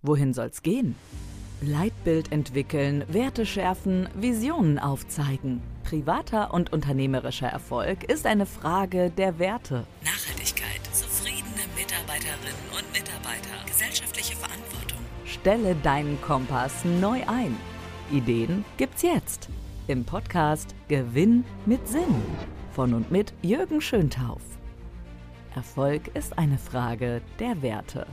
Wohin soll's gehen? Leitbild entwickeln, Werte schärfen, Visionen aufzeigen. Privater und unternehmerischer Erfolg ist eine Frage der Werte. Nachhaltigkeit, zufriedene Mitarbeiterinnen und Mitarbeiter, gesellschaftliche Verantwortung. Stelle deinen Kompass neu ein. Ideen gibt's jetzt im Podcast Gewinn mit Sinn von und mit Jürgen Schöntauf. Erfolg ist eine Frage der Werte.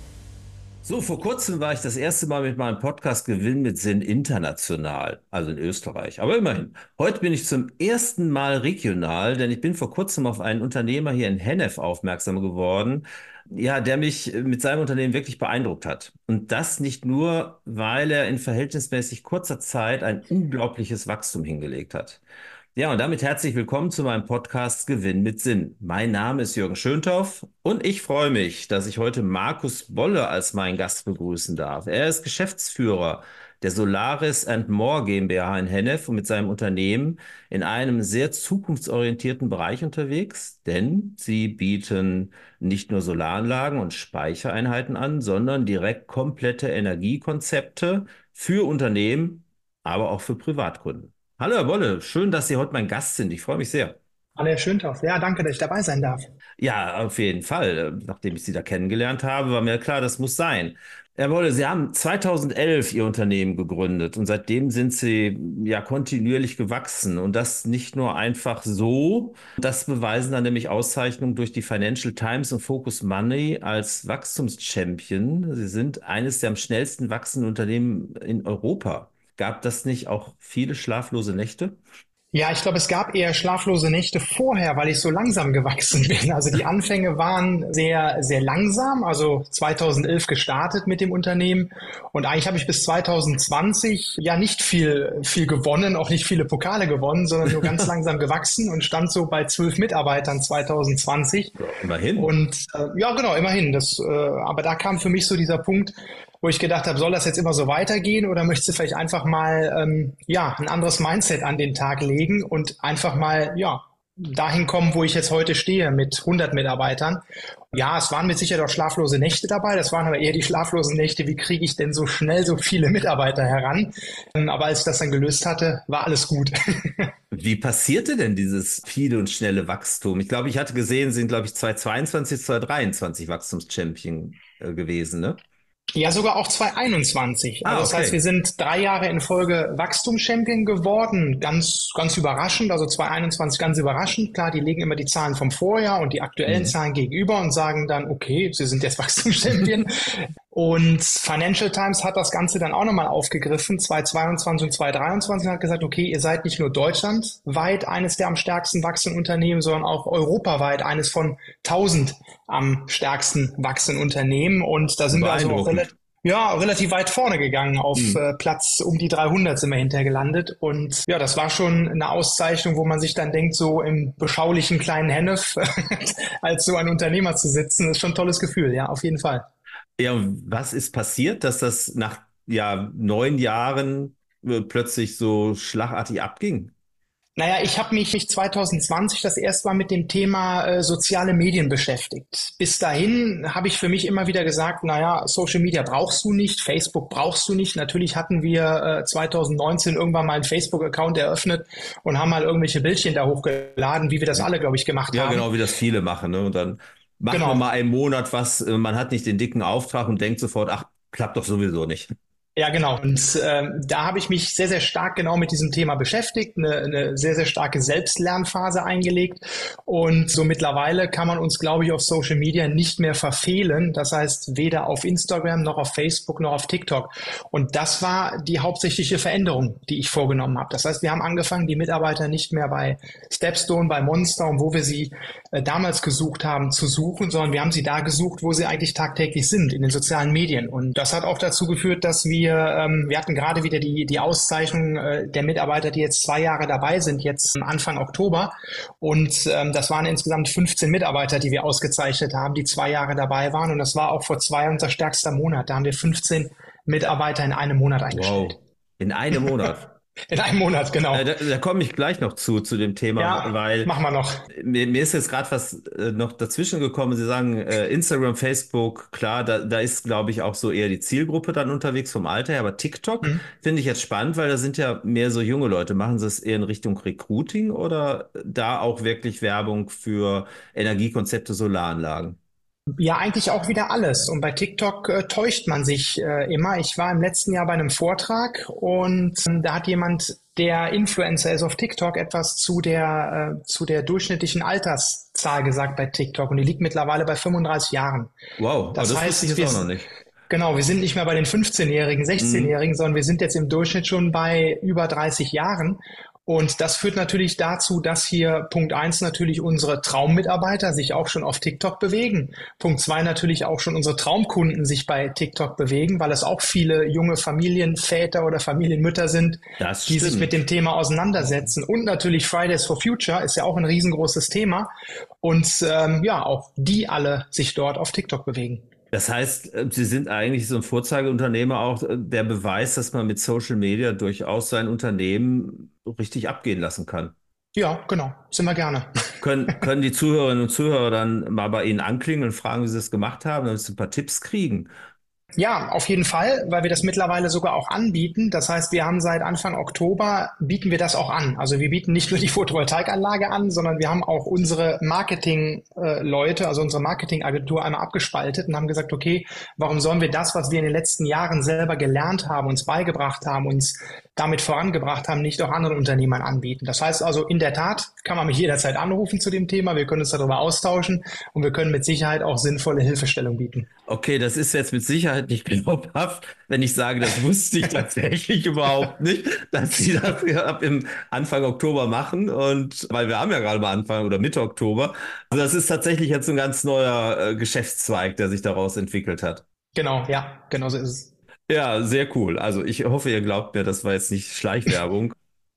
So, vor kurzem war ich das erste Mal mit meinem Podcast Gewinn mit Sinn international, also in Österreich. Aber immerhin, heute bin ich zum ersten Mal regional, denn ich bin vor kurzem auf einen Unternehmer hier in Hennef aufmerksam geworden, ja, der mich mit seinem Unternehmen wirklich beeindruckt hat. Und das nicht nur, weil er in verhältnismäßig kurzer Zeit ein unglaubliches Wachstum hingelegt hat. Ja, und damit herzlich willkommen zu meinem Podcast Gewinn mit Sinn. Mein Name ist Jürgen Schöntauf und ich freue mich, dass ich heute Markus Bolle als meinen Gast begrüßen darf. Er ist Geschäftsführer der Solaris and More GmbH in Hennef und mit seinem Unternehmen in einem sehr zukunftsorientierten Bereich unterwegs, denn sie bieten nicht nur Solaranlagen und Speichereinheiten an, sondern direkt komplette Energiekonzepte für Unternehmen, aber auch für Privatkunden. Hallo Herr Bolle, schön, dass Sie heute mein Gast sind. Ich freue mich sehr. Hallo Herr Schöntauf. Ja, danke, dass ich dabei sein darf. Ja, auf jeden Fall. Nachdem ich Sie da kennengelernt habe, war mir klar, das muss sein. Herr Bolle, Sie haben 2011 Ihr Unternehmen gegründet und seitdem sind Sie ja kontinuierlich gewachsen und das nicht nur einfach so. Das beweisen dann nämlich Auszeichnungen durch die Financial Times und Focus Money als Wachstumschampion. Sie sind eines der am schnellsten wachsenden Unternehmen in Europa. Gab das nicht auch viele schlaflose Nächte? Ja, ich glaube, es gab eher schlaflose Nächte vorher, weil ich so langsam gewachsen bin. Also die Anfänge waren sehr, sehr langsam. Also 2011 gestartet mit dem Unternehmen und eigentlich habe ich bis 2020 ja nicht viel gewonnen, auch nicht viele Pokale gewonnen, sondern nur ganz langsam gewachsen und stand so bei 12 Mitarbeitern 2020. Ja, immerhin. Und ja, genau, immerhin. Aber da kam für mich so dieser Punkt, wo ich gedacht habe, soll das jetzt immer so weitergehen oder möchtest du vielleicht einfach mal ein anderes Mindset an den Tag legen und einfach mal dahin kommen, wo ich jetzt heute stehe mit 100 Mitarbeitern. Ja, es waren mit Sicherheit auch schlaflose Nächte dabei. Das waren aber eher die schlaflosen Nächte, wie kriege ich denn so schnell so viele Mitarbeiter heran? Aber als ich das dann gelöst hatte, war alles gut. Wie passierte denn dieses viele und schnelle Wachstum? Ich glaube, ich hatte gesehen, Sie sind, glaube ich, 2022, 2023 Wachstumschampion gewesen, ne? Ja, sogar auch 2021. Also das okay. heißt, wir sind 3 Jahre in Folge Wachstumschampion geworden. Ganz, ganz überraschend. Also 2021 ganz überraschend. Klar, die legen immer die Zahlen vom Vorjahr und die aktuellen Zahlen gegenüber und sagen dann, okay, Sie sind jetzt Wachstumschampion. Und Financial Times hat das Ganze dann auch nochmal aufgegriffen, 2022 und 2023, und hat gesagt, okay, ihr seid nicht nur deutschlandweit eines der am stärksten wachsenden Unternehmen, sondern auch europaweit eines von 1000 am stärksten wachsenden Unternehmen. Und da sind wir also auch relativ weit vorne gegangen. Auf Platz um die 300 sind wir hinterher gelandet. Und ja, das war schon eine Auszeichnung, wo man sich dann denkt, so im beschaulichen kleinen Hennef als so ein Unternehmer zu sitzen, ist schon ein tolles Gefühl, ja, auf jeden Fall. Ja, und was ist passiert, dass das nach 9 Jahren plötzlich so schlagartig abging? Naja, ich habe mich 2020 das erste Mal mit dem Thema soziale Medien beschäftigt. Bis dahin habe ich für mich immer wieder gesagt, naja, Social Media brauchst du nicht, Facebook brauchst du nicht. Natürlich hatten wir 2019 irgendwann mal einen Facebook-Account eröffnet und haben mal irgendwelche Bildchen da hochgeladen, wie wir das alle, glaube ich, gemacht haben. Ja, genau, wie das viele machen, ne? Und dann machen wir mal einen Monat was, man hat nicht den dicken Auftrag und denkt sofort, ach, klappt doch sowieso nicht. Ja, genau. Und da habe ich mich sehr, sehr stark genau mit diesem Thema beschäftigt, eine sehr, sehr starke Selbstlernphase eingelegt. Und so mittlerweile kann man uns, glaube ich, auf Social Media nicht mehr verfehlen. Das heißt, weder auf Instagram noch auf Facebook noch auf TikTok. Und das war die hauptsächliche Veränderung, die ich vorgenommen habe. Das heißt, wir haben angefangen, die Mitarbeiter nicht mehr bei Stepstone, bei Monster und wo wir sie damals gesucht haben, zu suchen, sondern wir haben sie da gesucht, wo sie eigentlich tagtäglich sind, in den sozialen Medien. Und das hat auch dazu geführt, dass wir hatten gerade wieder die Auszeichnung der Mitarbeiter, die jetzt 2 Jahre dabei sind, jetzt Anfang Oktober. Und das waren insgesamt 15 Mitarbeiter, die wir ausgezeichnet haben, die 2 Jahre dabei waren. Und das war auch vor 2 Jahren unser stärkster Monat. Da haben wir 15 Mitarbeiter in einem Monat eingestellt. Wow, in einem Monat? In einem Monat, genau. Da komme ich gleich noch zu dem Thema, Ja, weil machen wir noch. mir ist jetzt gerade was noch dazwischen gekommen. Sie sagen Instagram, Facebook, klar, da ist, glaube ich, auch so eher die Zielgruppe dann unterwegs vom Alter her. Aber TikTok Hm. finde ich jetzt spannend, weil da sind ja mehr so junge Leute. Machen Sie es eher in Richtung Recruiting oder da auch wirklich Werbung für Energiekonzepte, Solaranlagen? Ja, eigentlich auch wieder alles. Und bei TikTok täuscht man sich immer. Ich war im letzten Jahr bei einem Vortrag und da hat jemand, der Influencer ist auf TikTok, etwas zu der durchschnittlichen Alterszahl gesagt bei TikTok. Und die liegt mittlerweile bei 35 Jahren. Wow, aber Das das wusste ich heißt, jetzt auch noch nicht. genau, wir sind nicht mehr bei den 15-Jährigen, Mhm. 16-Jährigen, sondern wir sind jetzt im Durchschnitt schon bei über 30 Jahren. Und das führt natürlich dazu, dass hier Punkt eins natürlich unsere Traummitarbeiter sich auch schon auf TikTok bewegen. Punkt zwei natürlich auch schon unsere Traumkunden sich bei TikTok bewegen, weil es auch viele junge Familienväter oder Familienmütter sind, Das die sich mit stimmt. dem Thema auseinandersetzen. Und natürlich Fridays for Future ist ja auch ein riesengroßes Thema. Und ja, auch die alle sich dort auf TikTok bewegen. Das heißt, Sie sind eigentlich so ein Vorzeigeunternehmer auch, der Beweis, dass man mit Social Media durchaus sein Unternehmen richtig abgehen lassen kann. Ja, genau, sind wir gerne. Können die Zuhörerinnen und Zuhörer dann mal bei Ihnen anklingen und fragen, wie Sie das gemacht haben, damit Sie ein paar Tipps kriegen? Ja, auf jeden Fall, weil wir das mittlerweile sogar auch anbieten. Das heißt, wir haben seit Anfang Oktober bieten wir das auch an. Also wir bieten nicht nur die Photovoltaikanlage an, sondern wir haben auch unsere Marketing-Leute, also unsere Marketingagentur einmal abgespaltet und haben gesagt, okay, warum sollen wir das, was wir in den letzten Jahren selber gelernt haben, uns beigebracht haben, uns damit vorangebracht haben, nicht auch anderen Unternehmern anbieten. Das heißt also, in der Tat kann man mich jederzeit anrufen zu dem Thema. Wir können uns darüber austauschen und wir können mit Sicherheit auch sinnvolle Hilfestellung bieten. Okay, das ist jetzt mit Sicherheit nicht glaubhaft, wenn ich sage, das wusste ich tatsächlich überhaupt nicht, dass Sie das ab im Anfang Oktober machen und weil wir haben ja gerade mal Anfang oder Mitte Oktober. Also das ist tatsächlich jetzt ein ganz neuer Geschäftszweig, der sich daraus entwickelt hat. Genau, ja, genau so ist es. Ja, sehr cool. Also ich hoffe, ihr glaubt mir, das war jetzt nicht Schleichwerbung.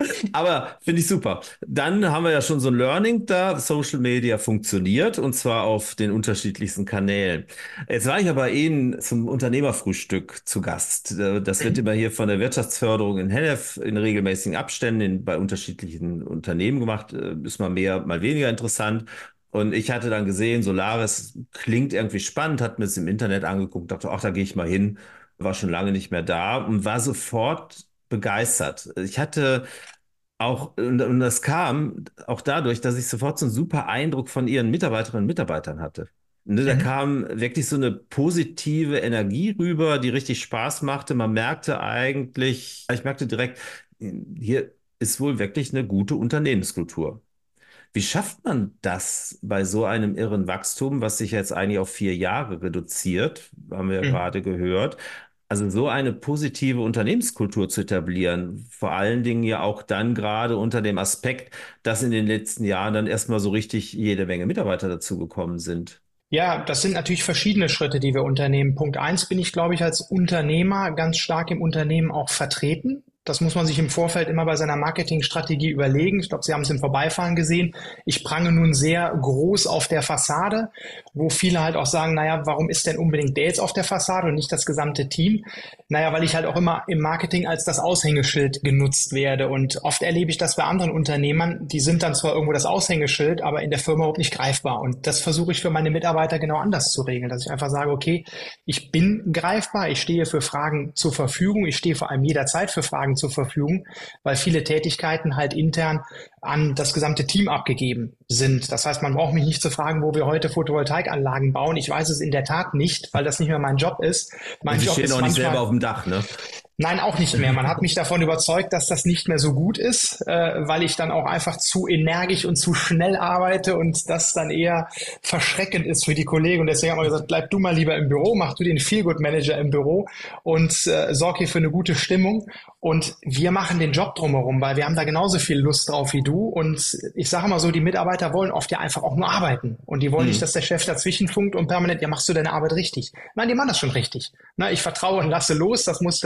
Aber finde ich super. Dann haben wir ja schon so ein Learning da. Social Media funktioniert und zwar auf den unterschiedlichsten Kanälen. Jetzt war ich ja bei Ihnen zum Unternehmerfrühstück zu Gast. Das wird immer hier von der Wirtschaftsförderung in Hennef in regelmäßigen Abständen bei unterschiedlichen Unternehmen gemacht. Ist mal mehr, mal weniger interessant. Und ich hatte dann gesehen, Solaris klingt irgendwie spannend, hat mir es im Internet angeguckt, dachte, ach, da gehe ich mal hin. War schon lange nicht mehr da und war sofort begeistert. Ich hatte auch, und das kam auch dadurch, dass ich sofort so einen super Eindruck von ihren Mitarbeiterinnen und Mitarbeitern hatte. Ne, da Mhm. kam wirklich so eine positive Energie rüber, die richtig Spaß machte. Man merkte eigentlich, ich merkte direkt, hier ist wohl wirklich eine gute Unternehmenskultur. Wie schafft man das bei so einem irren Wachstum, was sich jetzt eigentlich auf 4 Jahre reduziert, haben wir ja Mhm. gerade gehört? Also so eine positive Unternehmenskultur zu etablieren, vor allen Dingen ja auch dann gerade unter dem Aspekt, dass in den letzten Jahren dann erstmal so richtig jede Menge Mitarbeiter dazugekommen sind. Ja, das sind natürlich verschiedene Schritte, die wir unternehmen. Punkt eins bin ich, glaube ich, als Unternehmer ganz stark im Unternehmen auch vertreten. Das muss man sich im Vorfeld immer bei seiner Marketingstrategie überlegen. Ich glaube, Sie haben es im Vorbeifahren gesehen. Ich prange nun sehr groß auf der Fassade, wo viele halt auch sagen, naja, warum ist denn unbedingt der jetzt auf der Fassade und nicht das gesamte Team? Naja, weil ich halt auch immer im Marketing als das Aushängeschild genutzt werde. Und oft erlebe ich das bei anderen Unternehmern, die sind dann zwar irgendwo das Aushängeschild, aber in der Firma überhaupt nicht greifbar. Und das versuche ich für meine Mitarbeiter genau anders zu regeln, dass ich einfach sage, okay, ich bin greifbar, ich stehe für Fragen zur Verfügung, ich stehe vor allem jederzeit für Fragen zur Verfügung, weil viele Tätigkeiten halt intern an das gesamte Team abgegeben sind. Das heißt, man braucht mich nicht zu fragen, wo wir heute Photovoltaikanlagen bauen. Ich weiß es in der Tat nicht, weil das nicht mehr mein Job ist. Und Mein sie Job stehen ist auch nicht selber manchmal auf dem Dach, ne? Nein, auch nicht mehr. Man hat mich davon überzeugt, dass das nicht mehr so gut ist, weil ich dann auch einfach zu energisch und zu schnell arbeite und das dann eher verschreckend ist für die Kollegen. Und deswegen haben wir gesagt, bleib du mal lieber im Büro, mach du den Feel-Good-Manager im Büro und sorg hier für eine gute Stimmung. Und wir machen den Job drumherum, weil wir haben da genauso viel Lust drauf wie du. Und ich sage mal so, die Mitarbeiter wollen oft ja einfach auch nur arbeiten. Und die wollen nicht, Hm. dass der Chef dazwischen funkt und permanent, ja, machst du deine Arbeit richtig? Nein, die machen das schon richtig. Na, ich vertraue und lasse los. Das muss ich als Unternehmen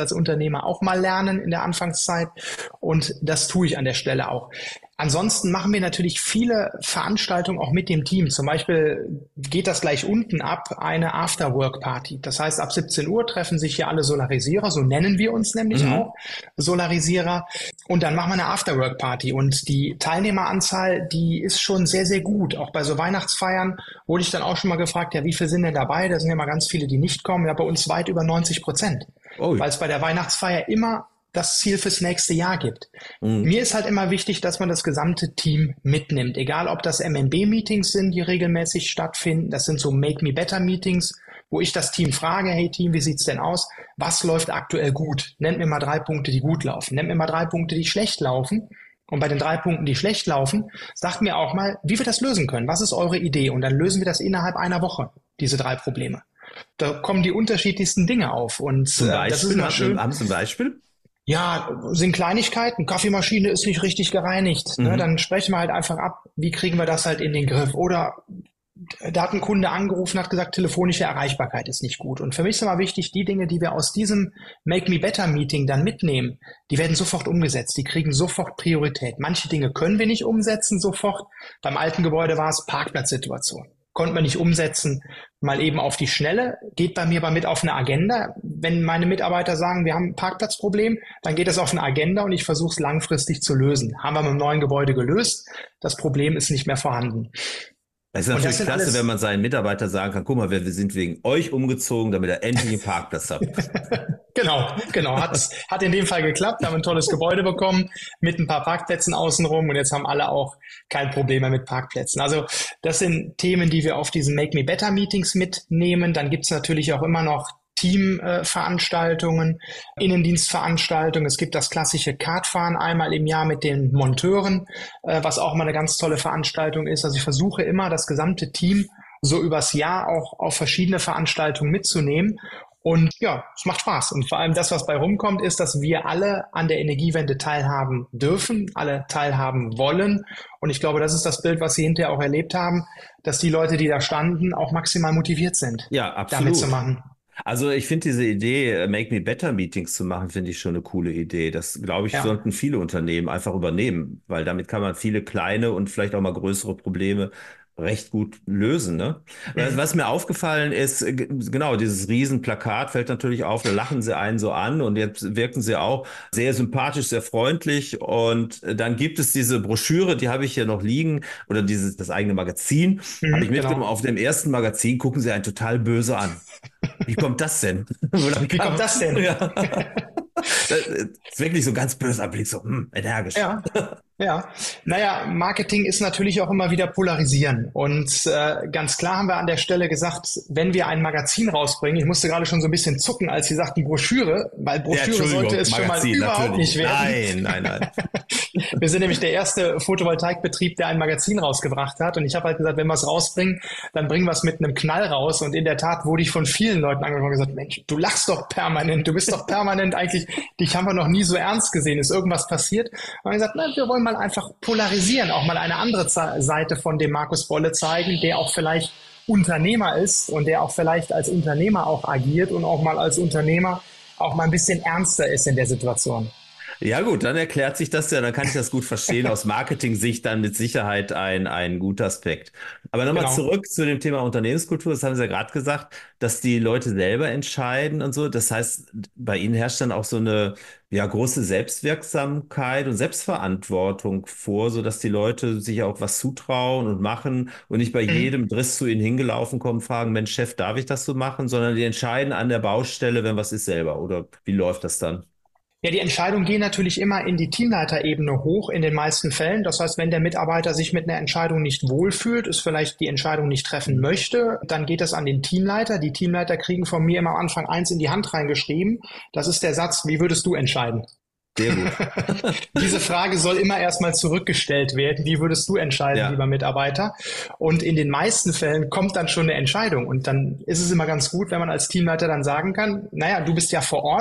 Unternehmer auch mal lernen in der Anfangszeit. Und das tue ich an der Stelle auch. Ansonsten machen wir natürlich viele Veranstaltungen auch mit dem Team. Zum Beispiel geht das gleich unten ab, eine After-Work-Party. Das heißt, ab 17 Uhr treffen sich hier alle Solarisierer, so nennen wir uns nämlich auch, Solarisierer. Und dann machen wir eine After-Work-Party. Und die Teilnehmeranzahl, die ist schon sehr, sehr gut. Auch bei so Weihnachtsfeiern wurde ich dann auch schon mal gefragt, ja, wie viele sind denn dabei? Da sind ja mal ganz viele, die nicht kommen. Ja, bei uns weit über 90%. Oh. Weil es bei der Weihnachtsfeier immer das Ziel fürs nächste Jahr gibt. Mir ist halt immer wichtig, dass man das gesamte Team mitnimmt. Egal, ob das MMB-Meetings sind, die regelmäßig stattfinden. Das sind so Make-Me-Better-Meetings, wo ich das Team frage, hey Team, wie sieht's denn aus? Was läuft aktuell gut? Nennt mir mal 3 Punkte, die gut laufen. Nennt mir mal 3 Punkte, die schlecht laufen. Und bei den 3 Punkten, die schlecht laufen, sagt mir auch mal, wie wir das lösen können. Was ist eure Idee? Und dann lösen wir das innerhalb einer Woche, diese 3 Probleme. Da kommen die unterschiedlichsten Dinge auf. Und zum Beispiel, das ist immer schön. Haben Sie ein Beispiel? Ja, sind Kleinigkeiten. Kaffeemaschine ist nicht richtig gereinigt. Ne? Dann sprechen wir halt einfach ab, wie kriegen wir das halt in den Griff. Oder da hat ein Kunde angerufen, hat gesagt, telefonische Erreichbarkeit ist nicht gut. Und für mich ist immer wichtig, die Dinge, die wir aus diesem Make Me Better Meeting dann mitnehmen, die werden sofort umgesetzt. Die kriegen sofort Priorität. Manche Dinge können wir nicht umsetzen sofort. Beim alten Gebäude war es Parkplatzsituation. Konnte man nicht umsetzen, mal eben auf die Schnelle, geht bei mir aber mit auf eine Agenda. Wenn meine Mitarbeiter sagen, wir haben ein Parkplatzproblem, dann geht das auf eine Agenda und ich versuche es langfristig zu lösen. Haben wir mit dem neuen Gebäude gelöst, das Problem ist nicht mehr vorhanden. Es ist natürlich klasse, wenn man seinen Mitarbeitern sagen kann, guck mal, wir sind wegen euch umgezogen, damit ihr endlich einen Parkplatz habt. Genau. Hat in dem Fall geklappt. Wir haben ein tolles Gebäude bekommen mit ein paar Parkplätzen außenrum und jetzt haben alle auch kein Problem mehr mit Parkplätzen. Also das sind Themen, die wir auf diesen Make Me Better Meetings mitnehmen. Dann gibt's natürlich auch immer noch Teamveranstaltungen, Innendienstveranstaltungen. Es gibt das klassische Kartfahren einmal im Jahr mit den Monteuren, was auch mal eine ganz tolle Veranstaltung ist. Also ich versuche immer, das gesamte Team so übers Jahr auch auf verschiedene Veranstaltungen mitzunehmen. Und ja, es macht Spaß. Und vor allem das, was bei rumkommt, ist, dass wir alle an der Energiewende teilhaben dürfen, alle teilhaben wollen. Und ich glaube, das ist das Bild, was Sie hinterher auch erlebt haben, dass die Leute, die da standen, auch maximal motiviert sind, ja, absolut, damit zu machen. Also ich finde diese Idee, Make Me Better Meetings zu machen, finde ich schon eine coole Idee. Das, glaube ich, sollten viele Unternehmen einfach übernehmen, weil damit kann man viele kleine und vielleicht auch mal größere Probleme recht gut lösen, ne? Was mir aufgefallen ist, genau, dieses Riesenplakat fällt natürlich auf, da lachen sie einen so an und jetzt wirken sie auch sehr sympathisch, sehr freundlich und dann gibt es diese Broschüre, die habe ich hier noch liegen oder das eigene Magazin, habe ich mitgenommen. Genau. Auf dem ersten Magazin gucken sie einen total böse an. Wie kommt das denn? Wie kommt das denn? Ja. Das ist wirklich so ein ganz böser Blick, so energisch. Ja. Naja, Marketing ist natürlich auch immer wieder polarisieren. Und ganz klar haben wir an der Stelle gesagt, wenn wir ein Magazin rausbringen, ich musste gerade schon so ein bisschen zucken, als Sie sagten Broschüre, weil Broschüre sollte es Magazin, schon mal überhaupt nicht werden. Nein. Wir sind nämlich der erste Photovoltaikbetrieb, der ein Magazin rausgebracht hat. Und ich habe halt gesagt, wenn wir es rausbringen, dann bringen wir es mit einem Knall raus. Und in der Tat wurde ich von vielen Leuten angesprochen und gesagt, Mensch, du lachst doch permanent, du bist doch permanent eigentlich, dich haben wir noch nie so ernst gesehen, ist irgendwas passiert? Und ich gesagt, na, wir wollen mal einfach polarisieren, auch mal eine andere Seite von dem Markus Bolle zeigen, der auch vielleicht Unternehmer ist und der auch vielleicht als Unternehmer auch agiert und auch mal als Unternehmer auch mal ein bisschen ernster ist in der Situation. Ja gut, dann erklärt sich das ja, dann kann ich das gut verstehen. Aus Marketing-Sicht dann mit Sicherheit ein guter Aspekt. Aber nochmal zurück zu dem Thema Unternehmenskultur. Das haben Sie ja gerade gesagt, dass die Leute selber entscheiden und so. Das heißt, bei Ihnen herrscht dann auch so eine große Selbstwirksamkeit und Selbstverantwortung vor, sodass die Leute sich auch was zutrauen und machen und nicht bei jedem Driss zu Ihnen hingelaufen kommen, fragen, Mensch, Chef, darf ich das so machen? Sondern die entscheiden an der Baustelle, wenn was ist, selber. Oder wie läuft das dann? Ja, die Entscheidungen gehen natürlich immer in die Teamleiterebene hoch in den meisten Fällen. Das heißt, wenn der Mitarbeiter sich mit einer Entscheidung nicht wohlfühlt, es vielleicht die Entscheidung nicht treffen möchte, dann geht es an den Teamleiter. Die Teamleiter kriegen von mir immer am Anfang eins in die Hand reingeschrieben. Das ist der Satz, wie würdest du entscheiden? Sehr gut. Diese Frage soll immer erstmal zurückgestellt werden. Wie würdest du entscheiden, lieber Mitarbeiter? Und in den meisten Fällen kommt dann schon eine Entscheidung. Und dann ist es immer ganz gut, wenn man als Teamleiter dann sagen kann, naja, du bist ja vor Ort.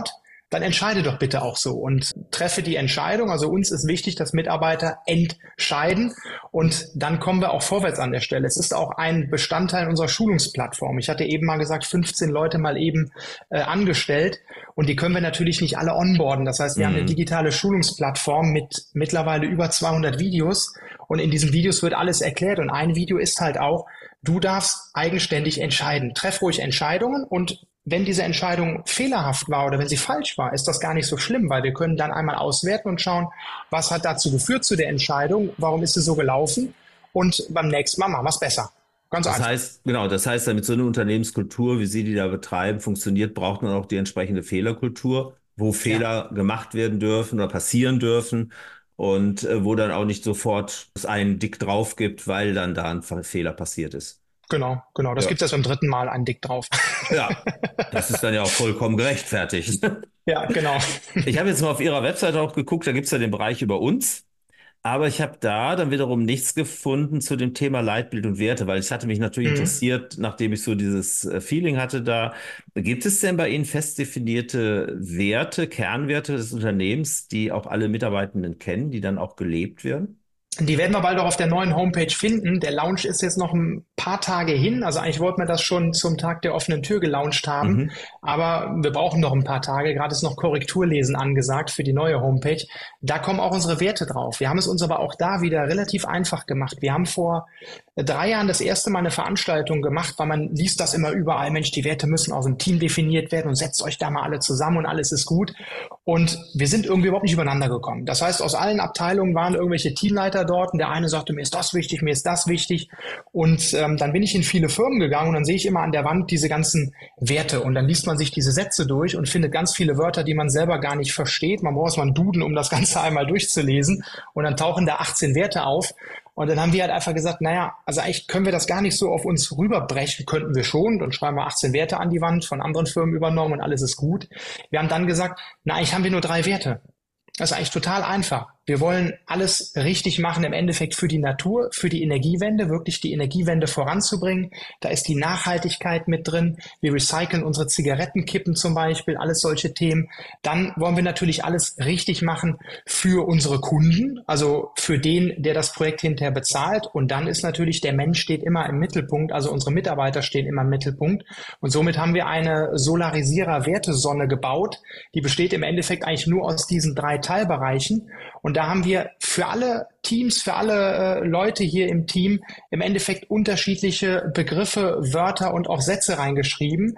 dann entscheide doch bitte auch so und treffe die Entscheidung. Also uns ist wichtig, dass Mitarbeiter entscheiden und dann kommen wir auch vorwärts an der Stelle. Es ist auch ein Bestandteil unserer Schulungsplattform. Ich hatte eben mal gesagt, 15 Leute mal eben angestellt und die können wir natürlich nicht alle onboarden. Das heißt, wir haben eine digitale Schulungsplattform mit mittlerweile über 200 Videos und in diesen Videos wird alles erklärt und ein Video ist halt auch, du darfst eigenständig entscheiden. Treff ruhig Entscheidungen und wenn diese Entscheidung fehlerhaft war oder wenn sie falsch war, ist das gar nicht so schlimm, weil wir können dann einmal auswerten und schauen, was hat dazu geführt zu der Entscheidung, warum ist sie so gelaufen und beim nächsten Mal machen wir es besser. Ganz Das einfach. heißt, genau, das heißt, damit so eine Unternehmenskultur, wie Sie die da betreiben, funktioniert, braucht man auch die entsprechende Fehlerkultur, wo Ja, Fehler gemacht werden dürfen oder passieren dürfen und wo dann auch nicht sofort es einen Dick drauf gibt, weil dann da ein Fehler passiert ist. genau. Das Ja. gibt es beim dritten Mal einen Dick drauf. Ja, das ist dann ja auch vollkommen gerechtfertigt. Ja, genau. Ich habe jetzt mal auf Ihrer Webseite auch geguckt, da gibt es ja den Bereich über uns. Aber ich habe da dann wiederum nichts gefunden zu dem Thema Leitbild und Werte, weil es hatte mich natürlich Mhm. interessiert, nachdem ich so dieses Feeling hatte da. Gibt es denn bei Ihnen fest definierte Werte, Kernwerte des Unternehmens, die auch alle Mitarbeitenden kennen, die dann auch gelebt werden? Die werden wir bald auch auf der neuen Homepage finden. Der Launch ist jetzt noch ein paar Tage hin. Also eigentlich wollten wir das schon zum Tag der offenen Tür gelauncht haben. Mhm. Aber wir brauchen noch ein paar Tage. Gerade ist noch Korrekturlesen angesagt für die neue Homepage. Da kommen auch unsere Werte drauf. Wir haben es uns aber auch da wieder relativ einfach gemacht. Wir haben vor 3 Jahren das erste Mal eine Veranstaltung gemacht, weil man liest das immer überall. Mensch, die Werte müssen aus dem Team definiert werden und setzt euch da mal alle zusammen und alles ist gut. Und wir sind irgendwie überhaupt nicht übereinander gekommen. Das heißt, aus allen Abteilungen waren irgendwelche Teamleiter dort und der eine sagte, mir ist das wichtig, mir ist das wichtig. Und dann bin ich in viele Firmen gegangen und dann sehe ich immer an der Wand diese ganzen Werte und dann liest man sich diese Sätze durch und findet ganz viele Wörter, die man selber gar nicht versteht. Man braucht erstmal einen Duden, um das Ganze einmal durchzulesen und dann tauchen da 18 Werte auf. Und dann haben wir halt einfach gesagt, naja, also eigentlich können wir das gar nicht so auf uns rüberbrechen, könnten wir schon. Dann schreiben wir 18 Werte an die Wand, von anderen Firmen übernommen und alles ist gut. Wir haben dann gesagt, na, eigentlich haben wir nur 3 Werte. Das ist eigentlich total einfach. Wir wollen alles richtig machen im Endeffekt für die Natur, für die Energiewende, wirklich die Energiewende voranzubringen. Da ist die Nachhaltigkeit mit drin. Wir recyceln unsere Zigarettenkippen zum Beispiel, alles solche Themen. Dann wollen wir natürlich alles richtig machen für unsere Kunden, also für den, der das Projekt hinterher bezahlt. Und dann ist natürlich der Mensch steht immer im Mittelpunkt, also unsere Mitarbeiter stehen immer im Mittelpunkt. Und somit haben wir eine Solarisierer-Wertesonne gebaut. Die besteht im Endeffekt eigentlich nur aus diesen 3 Teilbereichen. Und da haben wir für alle Teams, für alle Leute hier im Team im Endeffekt unterschiedliche Begriffe, Wörter und auch Sätze reingeschrieben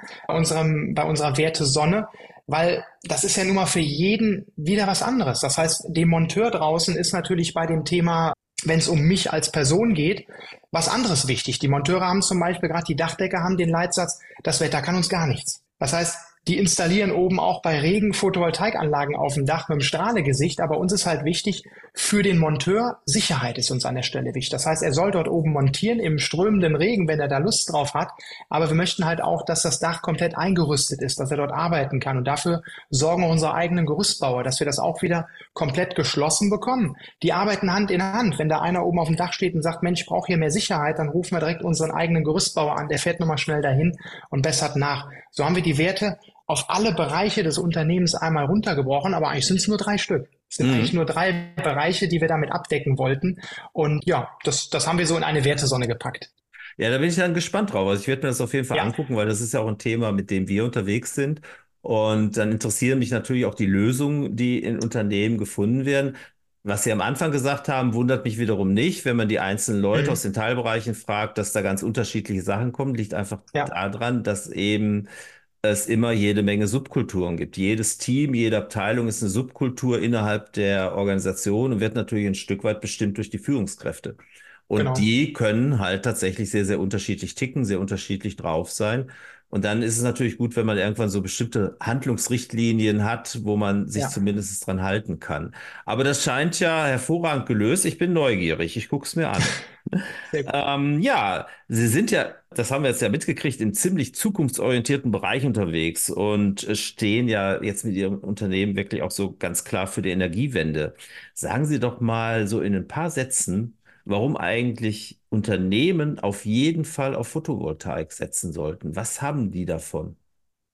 bei unserer Wertesonne, weil das ist ja nun mal für jeden wieder was anderes. Das heißt, dem Monteur draußen ist natürlich bei dem Thema, wenn es um mich als Person geht, was anderes wichtig. Die Monteure haben zum Beispiel, gerade die Dachdecker haben den Leitsatz, das Wetter kann uns gar nichts. Das heißt, die installieren oben auch bei Regen Photovoltaikanlagen auf dem Dach mit dem Strahlegesicht, aber uns ist halt wichtig, für den Monteur, Sicherheit ist uns an der Stelle wichtig. Das heißt, er soll dort oben montieren im strömenden Regen, wenn er da Lust drauf hat, aber wir möchten halt auch, dass das Dach komplett eingerüstet ist, dass er dort arbeiten kann und dafür sorgen unsere eigenen Gerüstbauer, dass wir das auch wieder komplett geschlossen bekommen. Die arbeiten Hand in Hand. Wenn da einer oben auf dem Dach steht und sagt, Mensch, ich brauche hier mehr Sicherheit, dann rufen wir direkt unseren eigenen Gerüstbauer an, der fährt nochmal schnell dahin und bessert nach. So haben wir die Werte auf alle Bereiche des Unternehmens einmal runtergebrochen, aber eigentlich sind es nur 3 Stück. Es sind eigentlich nur 3 Bereiche, die wir damit abdecken wollten. Und ja, das haben wir so in eine Wertesonne gepackt. Ja, da bin ich dann gespannt drauf. Also ich werde mir das auf jeden Fall Ja. angucken, weil das ist ja auch ein Thema, mit dem wir unterwegs sind. Und dann interessieren mich natürlich auch die Lösungen, die in Unternehmen gefunden werden. Was Sie am Anfang gesagt haben, wundert mich wiederum nicht, wenn man die einzelnen Leute aus Mhm. den Teilbereichen fragt, dass da ganz unterschiedliche Sachen kommen, liegt einfach Ja, daran, dass eben es immer jede Menge Subkulturen gibt. Jedes Team, jede Abteilung ist eine Subkultur innerhalb der Organisation und wird natürlich ein Stück weit bestimmt durch die Führungskräfte. Und genau. die können halt tatsächlich sehr, sehr unterschiedlich ticken, sehr unterschiedlich drauf sein. Und dann ist es natürlich gut, wenn man irgendwann so bestimmte Handlungsrichtlinien hat, wo man sich Ja, zumindest dran halten kann. Aber das scheint ja hervorragend gelöst. Ich bin neugierig. Ich gucke es mir an. sehr gut. Ja, Sie sind ja, das haben wir jetzt ja mitgekriegt, im ziemlich zukunftsorientierten Bereich unterwegs und stehen ja jetzt mit Ihrem Unternehmen wirklich auch so ganz klar für die Energiewende. Sagen Sie doch mal so in ein paar Sätzen, warum eigentlich Unternehmen auf jeden Fall auf Photovoltaik setzen sollten. Was haben die davon?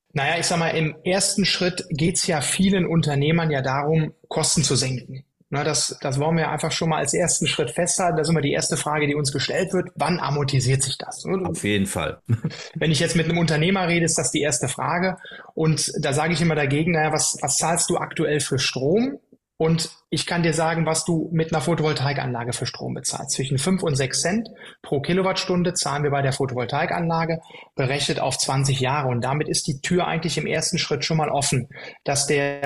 Naja, ich sag mal, im ersten Schritt geht's ja vielen Unternehmern ja darum, Kosten zu senken. Na, das wollen wir einfach schon mal als ersten Schritt festhalten. Das ist immer die erste Frage, die uns gestellt wird. Wann amortisiert sich das? Auf jeden Fall. Wenn ich jetzt mit einem Unternehmer rede, ist das die erste Frage. Und da sage ich immer dagegen, naja, was zahlst du aktuell für Strom? Und ich kann dir sagen, was du mit einer Photovoltaikanlage für Strom bezahlst. Zwischen 5 und 6 Cent pro Kilowattstunde zahlen wir bei der Photovoltaikanlage, berechnet auf 20 Jahre. Und damit ist die Tür eigentlich im ersten Schritt schon mal offen, dass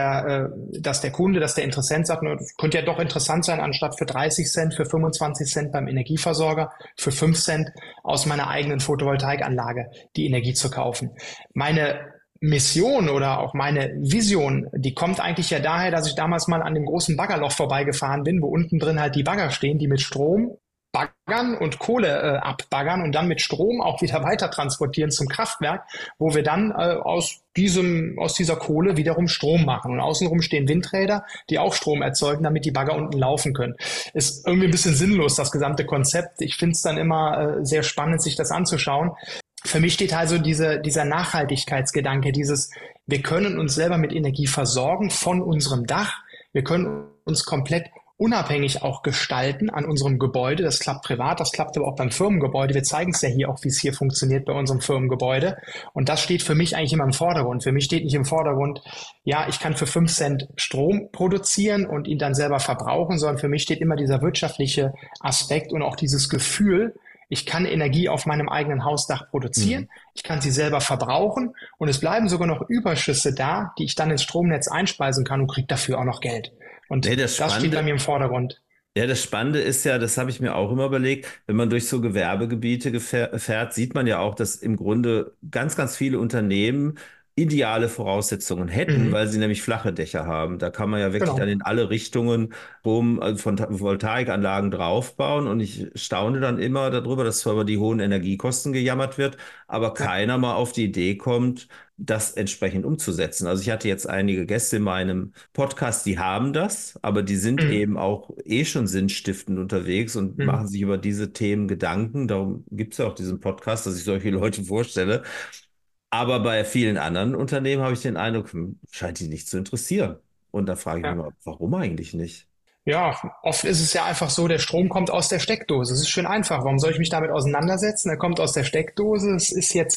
der Kunde, dass der Interessent sagt, das könnte ja doch interessant sein, anstatt für 30 Cent, für 25 Cent beim Energieversorger, für 5 Cent aus meiner eigenen Photovoltaikanlage die Energie zu kaufen. Meine Mission oder auch meine Vision, die kommt eigentlich ja daher, dass ich damals mal an dem großen Baggerloch vorbeigefahren bin, wo unten drin halt die Bagger stehen, die mit Strom baggern und Kohle abbaggern und dann mit Strom auch wieder weiter transportieren zum Kraftwerk, wo wir dann aus dieser Kohle wiederum Strom machen. Und außenrum stehen Windräder, die auch Strom erzeugen, damit die Bagger unten laufen können. Ist irgendwie ein bisschen sinnlos, das gesamte Konzept. Ich finde es dann immer sehr spannend, sich das anzuschauen. Für mich steht also dieser Nachhaltigkeitsgedanke, wir können uns selber mit Energie versorgen von unserem Dach. Wir können uns komplett unabhängig auch gestalten an unserem Gebäude. Das klappt privat, das klappt aber auch beim Firmengebäude. Wir zeigen es ja hier auch, wie es hier funktioniert bei unserem Firmengebäude. Und das steht für mich eigentlich immer im Vordergrund. Für mich steht nicht im Vordergrund, ja, ich kann für 5 Cent Strom produzieren und ihn dann selber verbrauchen, sondern für mich steht immer dieser wirtschaftliche Aspekt und auch dieses Gefühl, ich kann Energie auf meinem eigenen Hausdach produzieren, ich kann sie selber verbrauchen und es bleiben sogar noch Überschüsse da, die ich dann ins Stromnetz einspeisen kann und kriege dafür auch noch Geld. Und Nee, das steht bei mir im Vordergrund. Ja, das Spannende ist ja, das habe ich mir auch immer überlegt, wenn man durch so Gewerbegebiete fährt, sieht man ja auch, dass im Grunde ganz, ganz viele Unternehmen ideale Voraussetzungen hätten, Mhm, weil sie nämlich flache Dächer haben. Da kann man ja wirklich dann genau. in alle Richtungen von Voltaikanlagen draufbauen. Und ich staune dann immer darüber, dass zwar über die hohen Energiekosten gejammert wird, aber Ja. keiner mal auf die Idee kommt, das entsprechend umzusetzen. Also ich hatte jetzt einige Gäste in meinem Podcast, die haben das, aber die sind Mhm, eben auch schon sinnstiftend unterwegs und mhm. machen sich über diese Themen Gedanken. Darum gibt es ja auch diesen Podcast, dass ich solche Leute vorstelle. Aber bei vielen anderen Unternehmen habe ich den Eindruck, scheint die nicht zu interessieren. Und da frage ich mich Ja. mal, warum eigentlich nicht? Ja, oft ist es ja einfach so, der Strom kommt aus der Steckdose. Es ist schön einfach. Warum soll ich mich damit auseinandersetzen? Er kommt aus der Steckdose. Es ist jetzt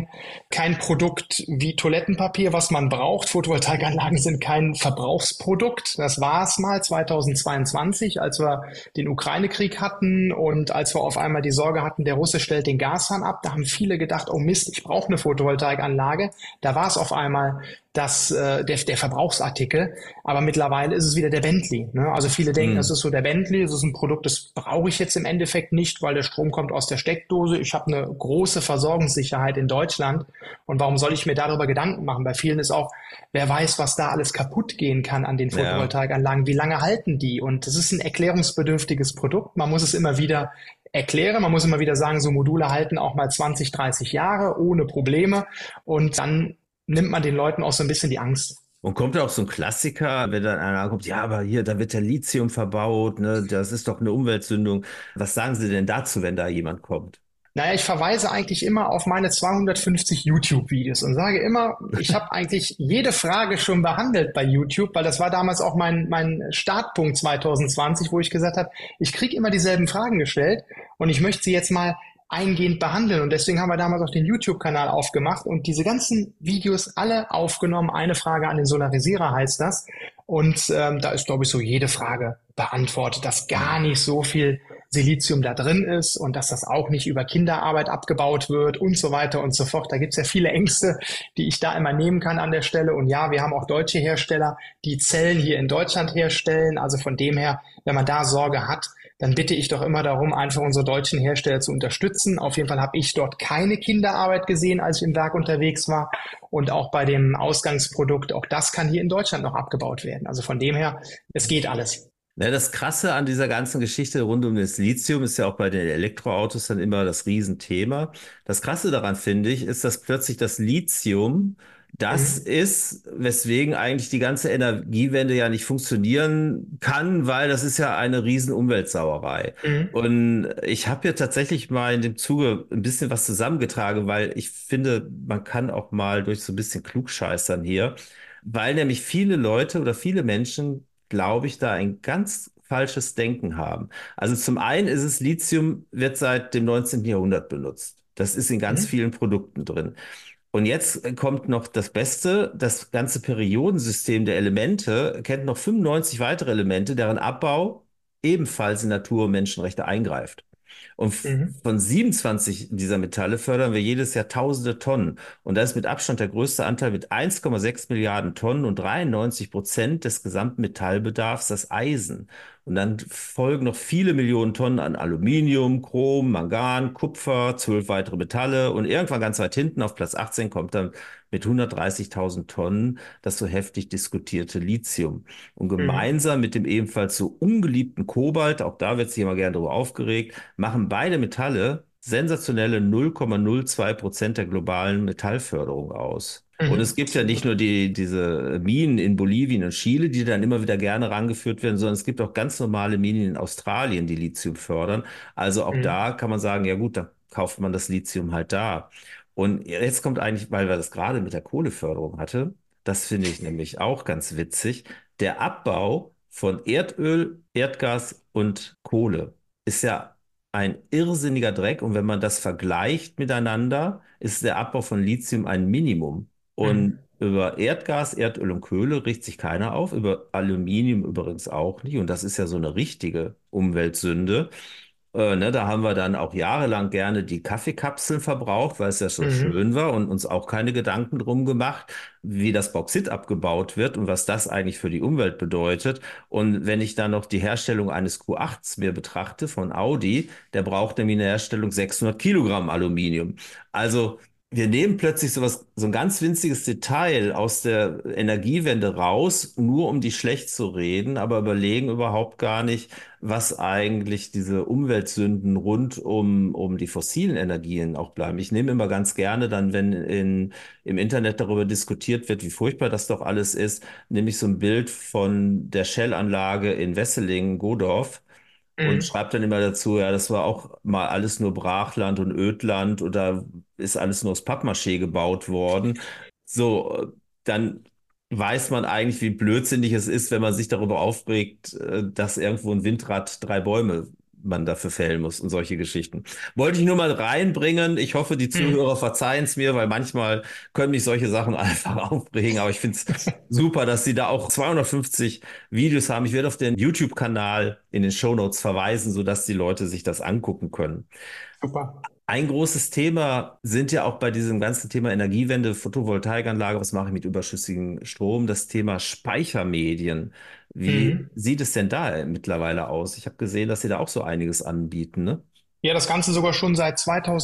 kein Produkt wie Toilettenpapier, was man braucht. Photovoltaikanlagen sind kein Verbrauchsprodukt. Das war es mal 2022, als wir den Ukraine-Krieg hatten und als wir auf einmal die Sorge hatten, der Russe stellt den Gashahn ab. Da haben viele gedacht, oh Mist, ich brauche eine Photovoltaikanlage. Da war es auf einmal der Verbrauchsartikel, aber mittlerweile ist es wieder der Bentley. Ne? Also viele denken, es Hm. ist so der Bentley, es ist ein Produkt, das brauche ich jetzt im Endeffekt nicht, weil der Strom kommt aus der Steckdose. Ich habe eine große Versorgungssicherheit in Deutschland und warum soll ich mir darüber Gedanken machen? Bei vielen ist auch, wer weiß, was da alles kaputt gehen kann an den Ja. Photovoltaikanlagen, wie lange halten die? Und das ist ein erklärungsbedürftiges Produkt. Man muss es immer wieder erklären, man muss immer wieder sagen, so Module halten auch mal 20, 30 Jahre ohne Probleme und dann nimmt man den Leuten auch so ein bisschen die Angst. Und kommt da auch so ein Klassiker, wenn dann einer kommt, ja, aber hier, da wird ja Lithium verbaut, ne, das ist doch eine Umweltsündung. Was sagen Sie denn dazu, wenn da jemand kommt? Naja, ich verweise eigentlich immer auf meine 250 YouTube-Videos und sage immer, ich habe eigentlich jede Frage schon behandelt bei YouTube, weil das war damals auch mein Startpunkt 2020, wo ich gesagt habe, ich kriege immer dieselben Fragen gestellt und ich möchte sie jetzt mal eingehend behandeln. Und deswegen haben wir damals auch den YouTube-Kanal aufgemacht und diese ganzen Videos alle aufgenommen. Eine Frage an den Solarisierer heißt das. Und da ist, glaube ich, so jede Frage beantwortet, dass gar nicht so viel Silizium da drin ist und dass das auch nicht über Kinderarbeit abgebaut wird und so weiter und so fort. Da gibt's ja viele Ängste, die ich da immer nehmen kann an der Stelle. Und ja, wir haben auch deutsche Hersteller, die Zellen hier in Deutschland herstellen. Also von dem her, wenn man da Sorge hat, dann bitte ich doch immer darum, einfach unsere deutschen Hersteller zu unterstützen. Auf jeden Fall habe ich dort keine Kinderarbeit gesehen, als ich im Werk unterwegs war. Und auch bei dem Ausgangsprodukt, auch das kann hier in Deutschland noch abgebaut werden. Also von dem her, es geht alles. Ja, das Krasse an dieser ganzen Geschichte rund um das Lithium ist ja auch bei den Elektroautos dann immer das Riesenthema. Das Krasse daran finde ich, ist, dass plötzlich das Lithium Das ist, weswegen eigentlich die ganze Energiewende ja nicht funktionieren kann, weil das ist ja eine riesen Umweltsauerei. Mhm. Und ich habe hier tatsächlich mal in dem Zuge ein bisschen was zusammengetragen, weil ich finde, man kann auch mal durch so ein bisschen klugscheißern hier, weil nämlich viele Leute oder viele Menschen, glaube ich, da ein ganz falsches Denken haben. Also zum einen ist es, Lithium wird seit dem 19. Jahrhundert benutzt. Das ist in ganz Mhm. vielen Produkten drin. Und jetzt kommt noch das Beste, das ganze Periodensystem der Elemente kennt noch 95 weitere Elemente, deren Abbau ebenfalls in Natur- und Menschenrechte eingreift. Und Mhm. von 27 dieser Metalle fördern wir jedes Jahr tausende Tonnen. Und da ist mit Abstand der größte Anteil mit 1,6 Milliarden Tonnen und 93% des gesamten Metallbedarfs das Eisen. Und dann folgen noch viele Millionen Tonnen an Aluminium, Chrom, Mangan, Kupfer, 12 weitere Metalle. Und irgendwann ganz weit hinten auf Platz 18 kommt dann mit 130.000 Tonnen das so heftig diskutierte Lithium. Und Mhm. gemeinsam mit dem ebenfalls so ungeliebten Kobalt, auch da wird sich immer gerne darüber aufgeregt, machen beide Metalle sensationelle 0,02% der globalen Metallförderung aus. Und es Mhm. gibt ja nicht nur diese Minen in Bolivien und Chile, die dann immer wieder gerne rangeführt werden, sondern es gibt auch ganz normale Minen in Australien, die Lithium fördern. Also auch Mhm. da kann man sagen, ja gut, da kauft man das Lithium halt da. Und jetzt kommt eigentlich, weil wir das gerade mit der Kohleförderung hatte, das finde ich nämlich auch ganz witzig, der Abbau von Erdöl, Erdgas und Kohle ist ja ein irrsinniger Dreck. Und wenn man das vergleicht miteinander, ist der Abbau von Lithium ein Minimum. Und Mhm. über Erdgas, Erdöl und Kohle regt sich keiner auf, über Aluminium übrigens auch nicht. Und das ist ja so eine richtige Umweltsünde. Ne, da haben wir dann auch jahrelang gerne die Kaffeekapseln verbraucht, weil es ja so Mhm. schön war und uns auch keine Gedanken drum gemacht, wie das Bauxit abgebaut wird und was das eigentlich für die Umwelt bedeutet. Und wenn ich dann noch die Herstellung eines Q8s mir betrachte von Audi, der braucht nämlich in der Herstellung 600 Kilogramm Aluminium. Also wir nehmen plötzlich sowas, so ein ganz winziges Detail aus der Energiewende raus, nur um die schlecht zu reden, aber überlegen überhaupt gar nicht, was eigentlich diese Umweltsünden rund um die fossilen Energien auch bleiben. Ich nehme immer ganz gerne dann, wenn im Internet darüber diskutiert wird, wie furchtbar das doch alles ist, nehme ich so ein Bild von der Shell-Anlage in Wesseling, Godorf. Und Mhm. schreibt dann immer dazu, ja, das war auch mal alles nur Brachland und Ödland oder ist alles nur aus Pappmaché gebaut worden. So, dann weiß man eigentlich, wie blödsinnig es ist, wenn man sich darüber aufregt, dass irgendwo ein Windrad 3 Bäume man dafür fällen muss und solche Geschichten. Wollte ich nur mal reinbringen. Ich hoffe, die Mhm. Zuhörer verzeihen es mir, weil manchmal können mich solche Sachen einfach aufregen. Aber ich finde es super, dass Sie da auch 250 Videos haben. Ich werde auf den YouTube-Kanal in den Shownotes verweisen, sodass die Leute sich das angucken können. Super. Ein großes Thema sind ja auch bei diesem ganzen Thema Energiewende, Photovoltaikanlage, was mache ich mit überschüssigem Strom, das Thema Speichermedien. Wie Mhm. sieht es denn da mittlerweile aus? Ich habe gesehen, dass Sie da auch so einiges anbieten, ne? Ja, das Ganze sogar schon seit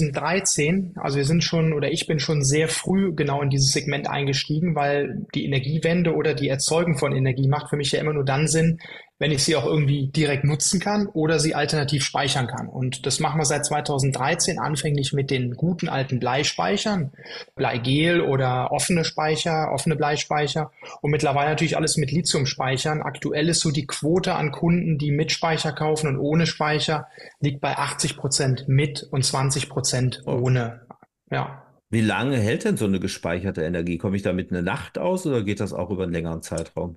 2013. Also wir sind schon oder ich bin schon sehr früh genau in dieses Segment eingestiegen, weil die Energiewende oder die Erzeugung von Energie macht für mich ja immer nur dann Sinn, wenn ich sie auch irgendwie direkt nutzen kann oder sie alternativ speichern kann. Und das machen wir seit 2013, anfänglich mit den guten alten Bleispeichern, Bleigel oder offene Speicher, offene Bleispeicher und mittlerweile natürlich alles mit Lithiumspeichern. Aktuell ist so die Quote an Kunden, die mit Speicher kaufen und ohne Speicher, liegt bei 80% mit und 20% Oh. ohne. Ja. Wie lange hält denn so eine gespeicherte Energie? Komme ich damit eine Nacht aus oder geht das auch über einen längeren Zeitraum?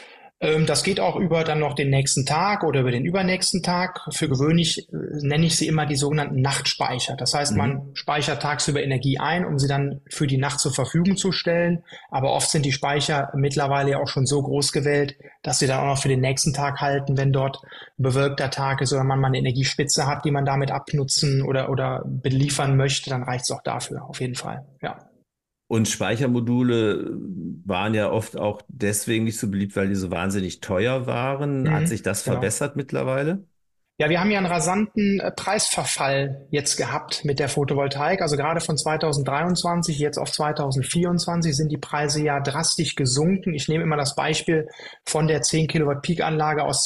Das geht auch über dann noch den nächsten Tag oder über den übernächsten Tag. Für gewöhnlich nenne ich sie immer die sogenannten Nachtspeicher. Das heißt, Mhm. man speichert tagsüber Energie ein, um sie dann für die Nacht zur Verfügung zu stellen. Aber oft sind die Speicher mittlerweile ja auch schon so groß gewählt, dass sie dann auch noch für den nächsten Tag halten, wenn dort bewölkter Tag ist oder man mal eine Energiespitze hat, die man damit abnutzen oder beliefern möchte, dann reicht es auch dafür, auf jeden Fall. Ja. Und Speichermodule waren ja oft auch deswegen nicht so beliebt, weil die so wahnsinnig teuer waren. Hat sich Mhm, das genau. verbessert mittlerweile? Ja, wir haben ja einen rasanten Preisverfall jetzt gehabt mit der Photovoltaik. Also gerade von 2023 jetzt auf 2024 sind die Preise ja drastisch gesunken. Ich nehme immer das Beispiel von der 10 Kilowatt Peak-Anlage aus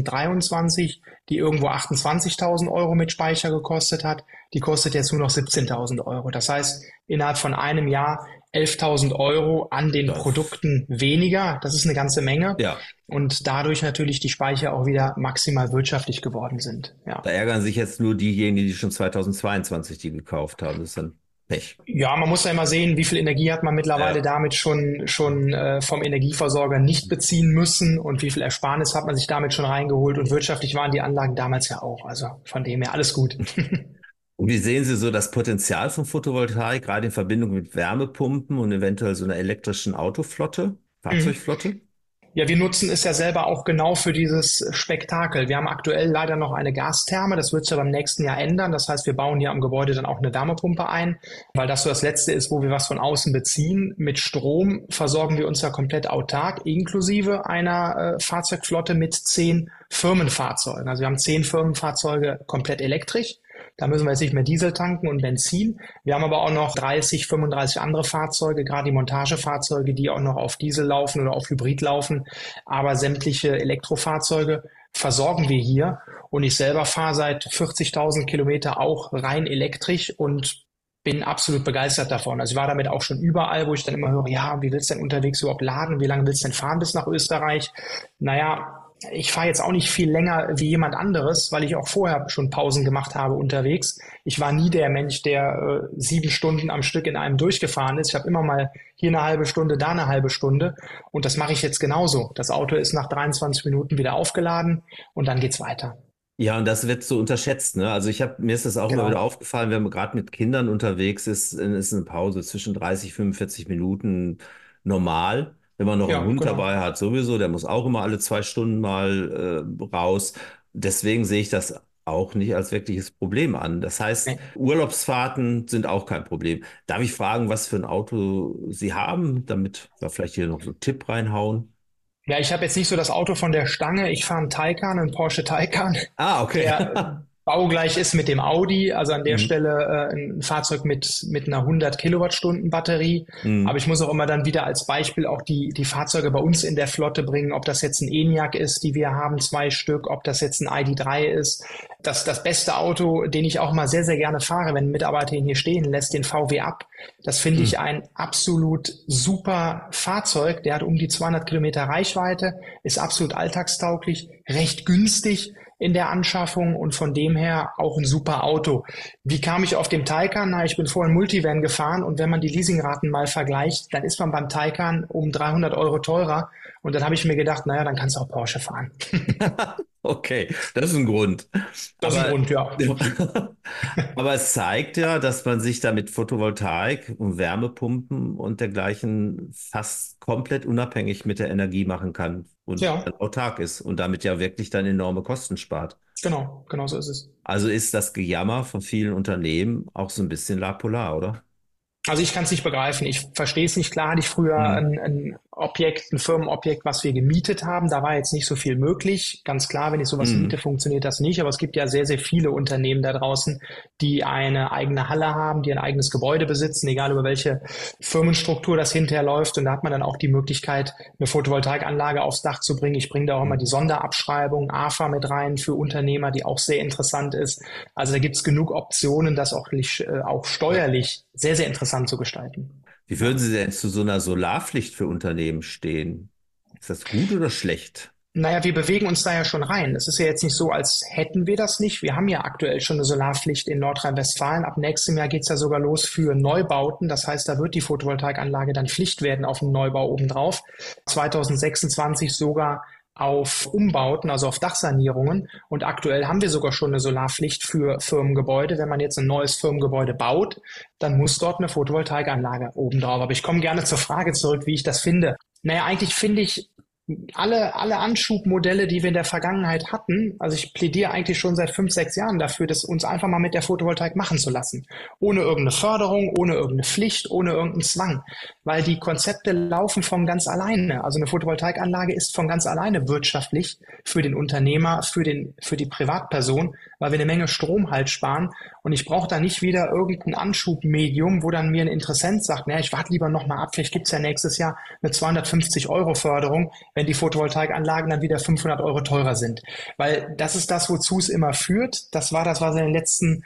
2023, die irgendwo 28.000 Euro mit Speicher gekostet hat. Die kostet jetzt nur noch 17.000 Euro. Das heißt, innerhalb von einem Jahr 11.000 Euro an den Produkten weniger. Das ist eine ganze Menge. Ja. Und dadurch natürlich die Speicher auch wieder maximal wirtschaftlich geworden sind. Ja. Da ärgern sich jetzt nur diejenigen, die schon 2022 die gekauft haben. Das ist dann Pech. Ja, man muss ja immer sehen, wie viel Energie hat man mittlerweile damit schon vom Energieversorger nicht beziehen müssen und wie viel Ersparnis hat man sich damit schon reingeholt. Und wirtschaftlich waren die Anlagen damals ja auch. Also von dem her alles gut. Und wie sehen Sie so das Potenzial von Photovoltaik, gerade in Verbindung mit Wärmepumpen und eventuell so einer elektrischen Fahrzeugflotte? Ja, wir nutzen es ja selber auch genau für dieses Spektakel. Wir haben aktuell leider noch eine Gastherme, das wird sich ja beim nächsten Jahr ändern. Das heißt, wir bauen hier am Gebäude dann auch eine Wärmepumpe ein, weil das so das Letzte ist, wo wir was von außen beziehen. Mit Strom versorgen wir uns ja komplett autark, inklusive einer Fahrzeugflotte mit 10 Firmenfahrzeugen. Also wir haben 10 Firmenfahrzeuge komplett elektrisch. Da müssen wir jetzt nicht mehr Diesel tanken und Benzin. Wir haben aber auch noch 30, 35 andere Fahrzeuge, gerade die Montagefahrzeuge, die auch noch auf Diesel laufen oder auf Hybrid laufen. Aber sämtliche Elektrofahrzeuge versorgen wir hier. Und ich selber fahre seit 40.000 Kilometer auch rein elektrisch und bin absolut begeistert davon. Also ich war damit auch schon überall, wo ich dann immer höre, ja, wie willst du denn unterwegs überhaupt laden? Wie lange willst du denn fahren bis nach Österreich? Naja, ich fahre jetzt auch nicht viel länger wie jemand anderes, weil ich auch vorher schon Pausen gemacht habe unterwegs. Ich war nie der Mensch, der 7 Stunden am Stück in einem durchgefahren ist. Ich habe immer mal hier eine halbe Stunde, da eine halbe Stunde. Und das mache ich jetzt genauso. Das Auto ist nach 23 Minuten wieder aufgeladen und dann geht's weiter. Ja, und das wird so unterschätzt, ne? Also mir ist das auch immer wieder aufgefallen, wenn man gerade mit Kindern unterwegs ist, dann ist eine Pause zwischen 30, 45 Minuten normal. Wenn man noch einen Hund dabei hat, sowieso, der muss auch immer alle 2 Stunden mal raus. Deswegen sehe ich das auch nicht als wirkliches Problem an. Das heißt, Urlaubsfahrten sind auch kein Problem. Darf ich fragen, was für ein Auto Sie haben, damit wir vielleicht hier noch so einen Tipp reinhauen? Ja, ich habe jetzt nicht so das Auto von der Stange. Ich fahre einen Taycan, einen Porsche Taycan. Ah, okay. Der baugleich ist mit dem Audi, also an der Stelle ein Fahrzeug mit einer 100 Kilowattstunden Batterie. Aber ich muss auch immer dann wieder als Beispiel auch die Fahrzeuge bei uns in der Flotte bringen, ob das jetzt ein Enyaq ist, die wir haben, 2 Stück, ob das jetzt ein ID.3 ist. Das beste Auto, den ich auch mal sehr, sehr gerne fahre, wenn ein Mitarbeiter ihn hier stehen lässt, den VW Up. Das finde ich ein absolut super Fahrzeug. Der hat um die 200 Kilometer Reichweite, ist absolut alltagstauglich, recht günstig in der Anschaffung und von dem her auch ein super Auto. Wie kam ich auf dem Taycan? Na, ich bin vorhin Multivan gefahren und wenn man die Leasingraten mal vergleicht, dann ist man beim Taycan um 300 Euro teurer und dann habe ich mir gedacht, naja, dann kannst du auch Porsche fahren. Okay, das ist ein Grund. Das ist ein Grund, ja. Aber es zeigt ja, dass man sich da mit Photovoltaik und Wärmepumpen und dergleichen fast komplett unabhängig mit der Energie machen kann und dann autark ist und damit ja wirklich dann enorme Kosten spart. Genau so ist es. Also ist das Gejammer von vielen Unternehmen auch so ein bisschen la polar, oder? Also ich kann es nicht begreifen. Ich verstehe es nicht. Klar hatte ich früher ein Firmenobjekt, was wir gemietet haben. Da war jetzt nicht so viel möglich. Ganz klar, wenn ich sowas miete, funktioniert das nicht. Aber es gibt ja sehr, sehr viele Unternehmen da draußen, die eine eigene Halle haben, die ein eigenes Gebäude besitzen, egal über welche Firmenstruktur das hinterher läuft. Und da hat man dann auch die Möglichkeit, eine Photovoltaikanlage aufs Dach zu bringen. Ich bringe da auch immer die Sonderabschreibung, AFA mit rein für Unternehmer, die auch sehr interessant ist. Also da gibt es genug Optionen, das auch steuerlich sehr, sehr interessant zu gestalten. Wie würden Sie denn zu so einer Solarpflicht für Unternehmen stehen? Ist das gut oder schlecht? Naja, wir bewegen uns da ja schon rein. Es ist ja jetzt nicht so, als hätten wir das nicht. Wir haben ja aktuell schon eine Solarpflicht in Nordrhein-Westfalen. Ab nächstem Jahr geht's ja sogar los für Neubauten. Das heißt, da wird die Photovoltaikanlage dann Pflicht werden auf dem Neubau obendrauf. 2026 sogar auf Umbauten, also auf Dachsanierungen. Und aktuell haben wir sogar schon eine Solarpflicht für Firmengebäude. Wenn man jetzt ein neues Firmengebäude baut, dann muss dort eine Photovoltaikanlage obendrauf. Aber ich komme gerne zur Frage zurück, wie ich das finde. Naja, eigentlich finde ich alle Anschubmodelle, die wir in der Vergangenheit hatten, also ich plädiere eigentlich schon seit 5, 6 Jahren dafür, das uns einfach mal mit der Photovoltaik machen zu lassen. Ohne irgendeine Förderung, ohne irgendeine Pflicht, ohne irgendeinen Zwang. Weil die Konzepte laufen von ganz alleine. Also eine Photovoltaikanlage ist von ganz alleine wirtschaftlich für den Unternehmer, für die Privatperson, weil wir eine Menge Strom halt sparen. Und ich brauche da nicht wieder irgendein Anschubmedium, wo dann mir ein Interessent sagt, naja, ich warte lieber noch mal ab, vielleicht gibt's ja nächstes Jahr eine 250 € Förderung, wenn die Photovoltaikanlagen dann wieder 500 € teurer sind. Weil das ist das, wozu es immer führt. Das war das, was in den letzten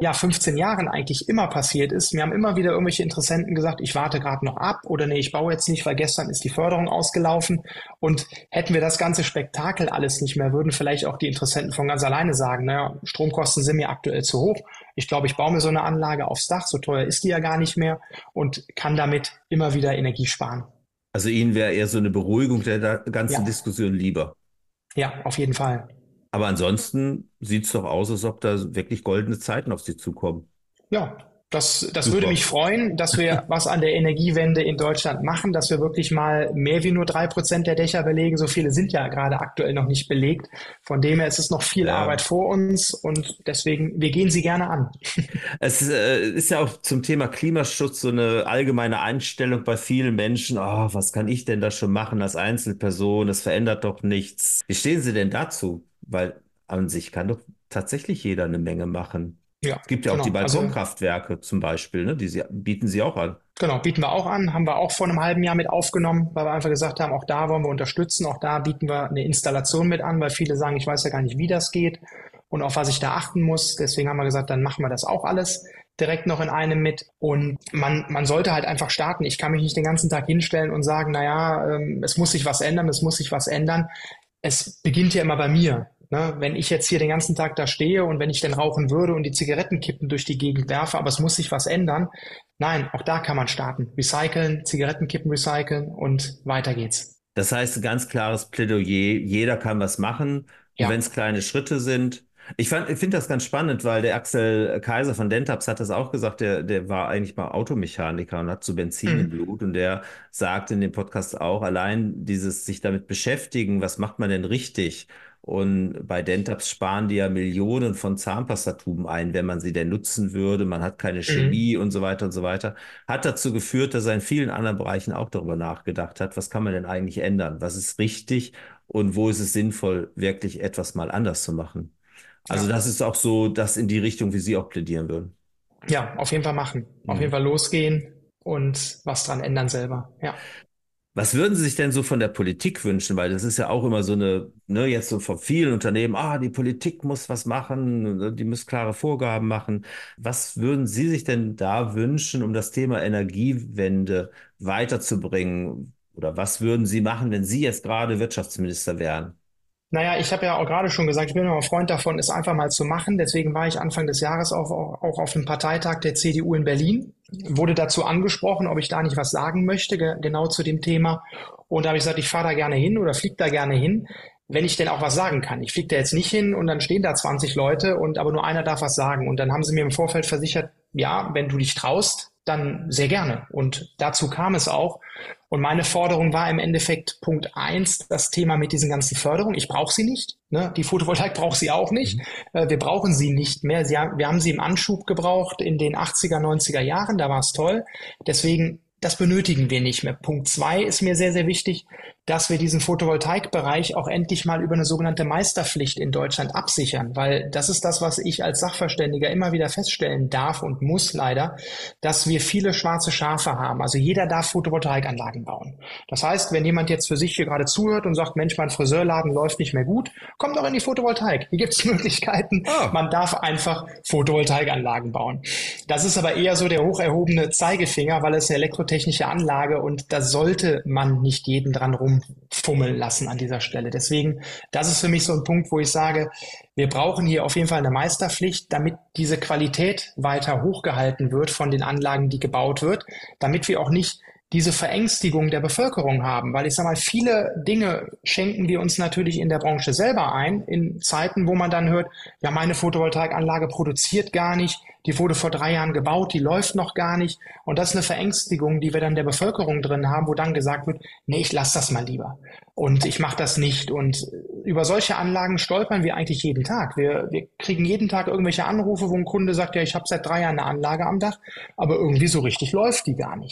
15 Jahren eigentlich immer passiert ist. Mir haben immer wieder irgendwelche Interessenten gesagt, ich warte gerade noch ab oder nee, ich baue jetzt nicht, weil gestern ist die Förderung ausgelaufen. Und hätten wir das ganze Spektakel alles nicht mehr, würden vielleicht auch die Interessenten von ganz alleine sagen, naja, Stromkosten sind mir aktuell zu hoch. Ich glaube, ich baue mir so eine Anlage aufs Dach, so teuer ist die ja gar nicht mehr und kann damit immer wieder Energie sparen. Also Ihnen wäre eher so eine Beruhigung der ganzen Ja. Diskussion lieber. Ja, auf jeden Fall. Aber ansonsten sieht es doch aus, als ob da wirklich goldene Zeiten auf Sie zukommen. Ja, das würde Super. mich freuen, dass wir was an der Energiewende in Deutschland machen, dass wir wirklich mal mehr wie nur 3% der Dächer belegen. So viele sind ja gerade aktuell noch nicht belegt. Von dem her ist es noch viel Ja. Arbeit vor uns und deswegen, wir gehen sie gerne an. Es ist ja auch zum Thema Klimaschutz so eine allgemeine Einstellung bei vielen Menschen. Oh, was kann ich denn da schon machen als Einzelperson? Das verändert doch nichts. Wie stehen Sie denn dazu? Weil an sich kann doch tatsächlich jeder eine Menge machen. Ja, Es gibt ja auch die genau. Also Balkonkraftwerke zum Beispiel, ne? Bieten Sie auch an. genau, bieten wir auch an, haben wir auch vor einem halben Jahr mit aufgenommen, weil wir einfach gesagt haben, auch da wollen wir unterstützen, auch da bieten wir eine Installation mit an, weil viele sagen, ich weiß ja gar nicht, wie das geht und auf was ich da achten muss. Deswegen haben wir gesagt, dann machen wir das auch alles direkt noch in einem mit. Und man sollte halt einfach starten. Ich kann mich nicht den ganzen Tag hinstellen und sagen, naja, es muss sich was ändern, es muss sich was ändern. Es beginnt ja immer bei mir. Ne, wenn ich jetzt hier den ganzen Tag da stehe und wenn ich denn rauchen würde und die Zigarettenkippen durch die Gegend werfe, aber es muss sich was ändern. Nein, auch da kann man starten. Recyceln, Zigarettenkippen recyceln und weiter geht's. Das heißt, ein ganz klares Plädoyer, jeder kann was machen und wenn Ja. es kleine Schritte sind. Ich finde das ganz spannend, weil der Axel Kaiser von Dentaps hat das auch gesagt, der war eigentlich mal Automechaniker und hat so Benzin im Mhm. Blut und der sagt in dem Podcast auch, allein dieses sich damit beschäftigen, was macht man denn richtig? Und bei Dentaps sparen die ja Millionen von Zahnpastatuben ein, wenn man sie denn nutzen würde. Man hat keine Mhm. Chemie und so weiter und so weiter. Hat dazu geführt, dass er in vielen anderen Bereichen auch darüber nachgedacht hat, was kann man denn eigentlich ändern? Was ist richtig und wo ist es sinnvoll, wirklich etwas mal anders zu machen? Also Ja. das ist auch so, das in die Richtung, wie Sie auch plädieren würden. Ja, auf jeden Fall machen. Auf jeden Hm. Fall losgehen und was dran ändern selber. Ja. Was würden Sie sich denn so von der Politik wünschen? Weil das ist ja auch immer so eine, ne, jetzt so von vielen Unternehmen, die Politik muss was machen, die muss klare Vorgaben machen. Was würden Sie sich denn da wünschen, um das Thema Energiewende weiterzubringen? Oder was würden Sie machen, wenn Sie jetzt gerade Wirtschaftsminister wären? Naja, ich habe ja auch gerade schon gesagt, ich bin immer ein Freund davon, es einfach mal zu machen. Deswegen war ich Anfang des Jahres auch auf dem Parteitag der CDU in Berlin, wurde dazu angesprochen, ob ich da nicht was sagen möchte, genau zu dem Thema. Und da habe ich gesagt, ich fahre da gerne hin oder fliege da gerne hin, wenn ich denn auch was sagen kann. Ich fliege da jetzt nicht hin und dann stehen da 20 Leute und aber nur einer darf was sagen. Und dann haben sie mir im Vorfeld versichert, ja, wenn du dich traust, dann sehr gerne. Und dazu kam es auch. Und meine Forderung war im Endeffekt Punkt eins, das Thema mit diesen ganzen Förderungen. Ich brauche sie nicht. Ne? Die Photovoltaik braucht sie auch nicht. Wir brauchen sie nicht mehr. Wir haben sie im Anschub gebraucht in den 80er, 90er Jahren. Da war es toll. Deswegen, das benötigen wir nicht mehr. Punkt zwei ist mir sehr, sehr wichtig, dass wir diesen Photovoltaikbereich auch endlich mal über eine sogenannte Meisterpflicht in Deutschland absichern, weil das ist das, was ich als Sachverständiger immer wieder feststellen darf und muss leider, dass wir viele schwarze Schafe haben. Also jeder darf Photovoltaikanlagen bauen. Das heißt, wenn jemand jetzt für sich hier gerade zuhört und sagt, Mensch, mein Friseurladen läuft nicht mehr gut, kommt doch in die Photovoltaik. Hier gibt es Möglichkeiten. Ah, Man darf einfach Photovoltaikanlagen bauen. Das ist aber eher so der hocherhobene Zeigefinger, weil es eine elektrotechnische Anlage und da sollte man nicht jeden dran rumfummeln lassen an dieser Stelle. Deswegen, das ist für mich so ein Punkt, wo ich sage, wir brauchen hier auf jeden Fall eine Meisterpflicht, damit diese Qualität weiter hochgehalten wird von den Anlagen, die gebaut wird, damit wir auch nicht diese Verängstigung der Bevölkerung haben. Weil ich sage mal, viele Dinge schenken wir uns natürlich in der Branche selber ein, in Zeiten, wo man dann hört, ja, meine Photovoltaikanlage produziert gar nicht, die wurde vor 3 Jahren gebaut, die läuft noch gar nicht. Und das ist eine Verängstigung, die wir dann der Bevölkerung drin haben, wo dann gesagt wird, nee, ich lasse das mal lieber und ich mache das nicht. Und über solche Anlagen stolpern wir eigentlich jeden Tag. Wir kriegen jeden Tag irgendwelche Anrufe, wo ein Kunde sagt, ja, ich habe seit 3 Jahren eine Anlage am Dach, aber irgendwie so richtig läuft die gar nicht.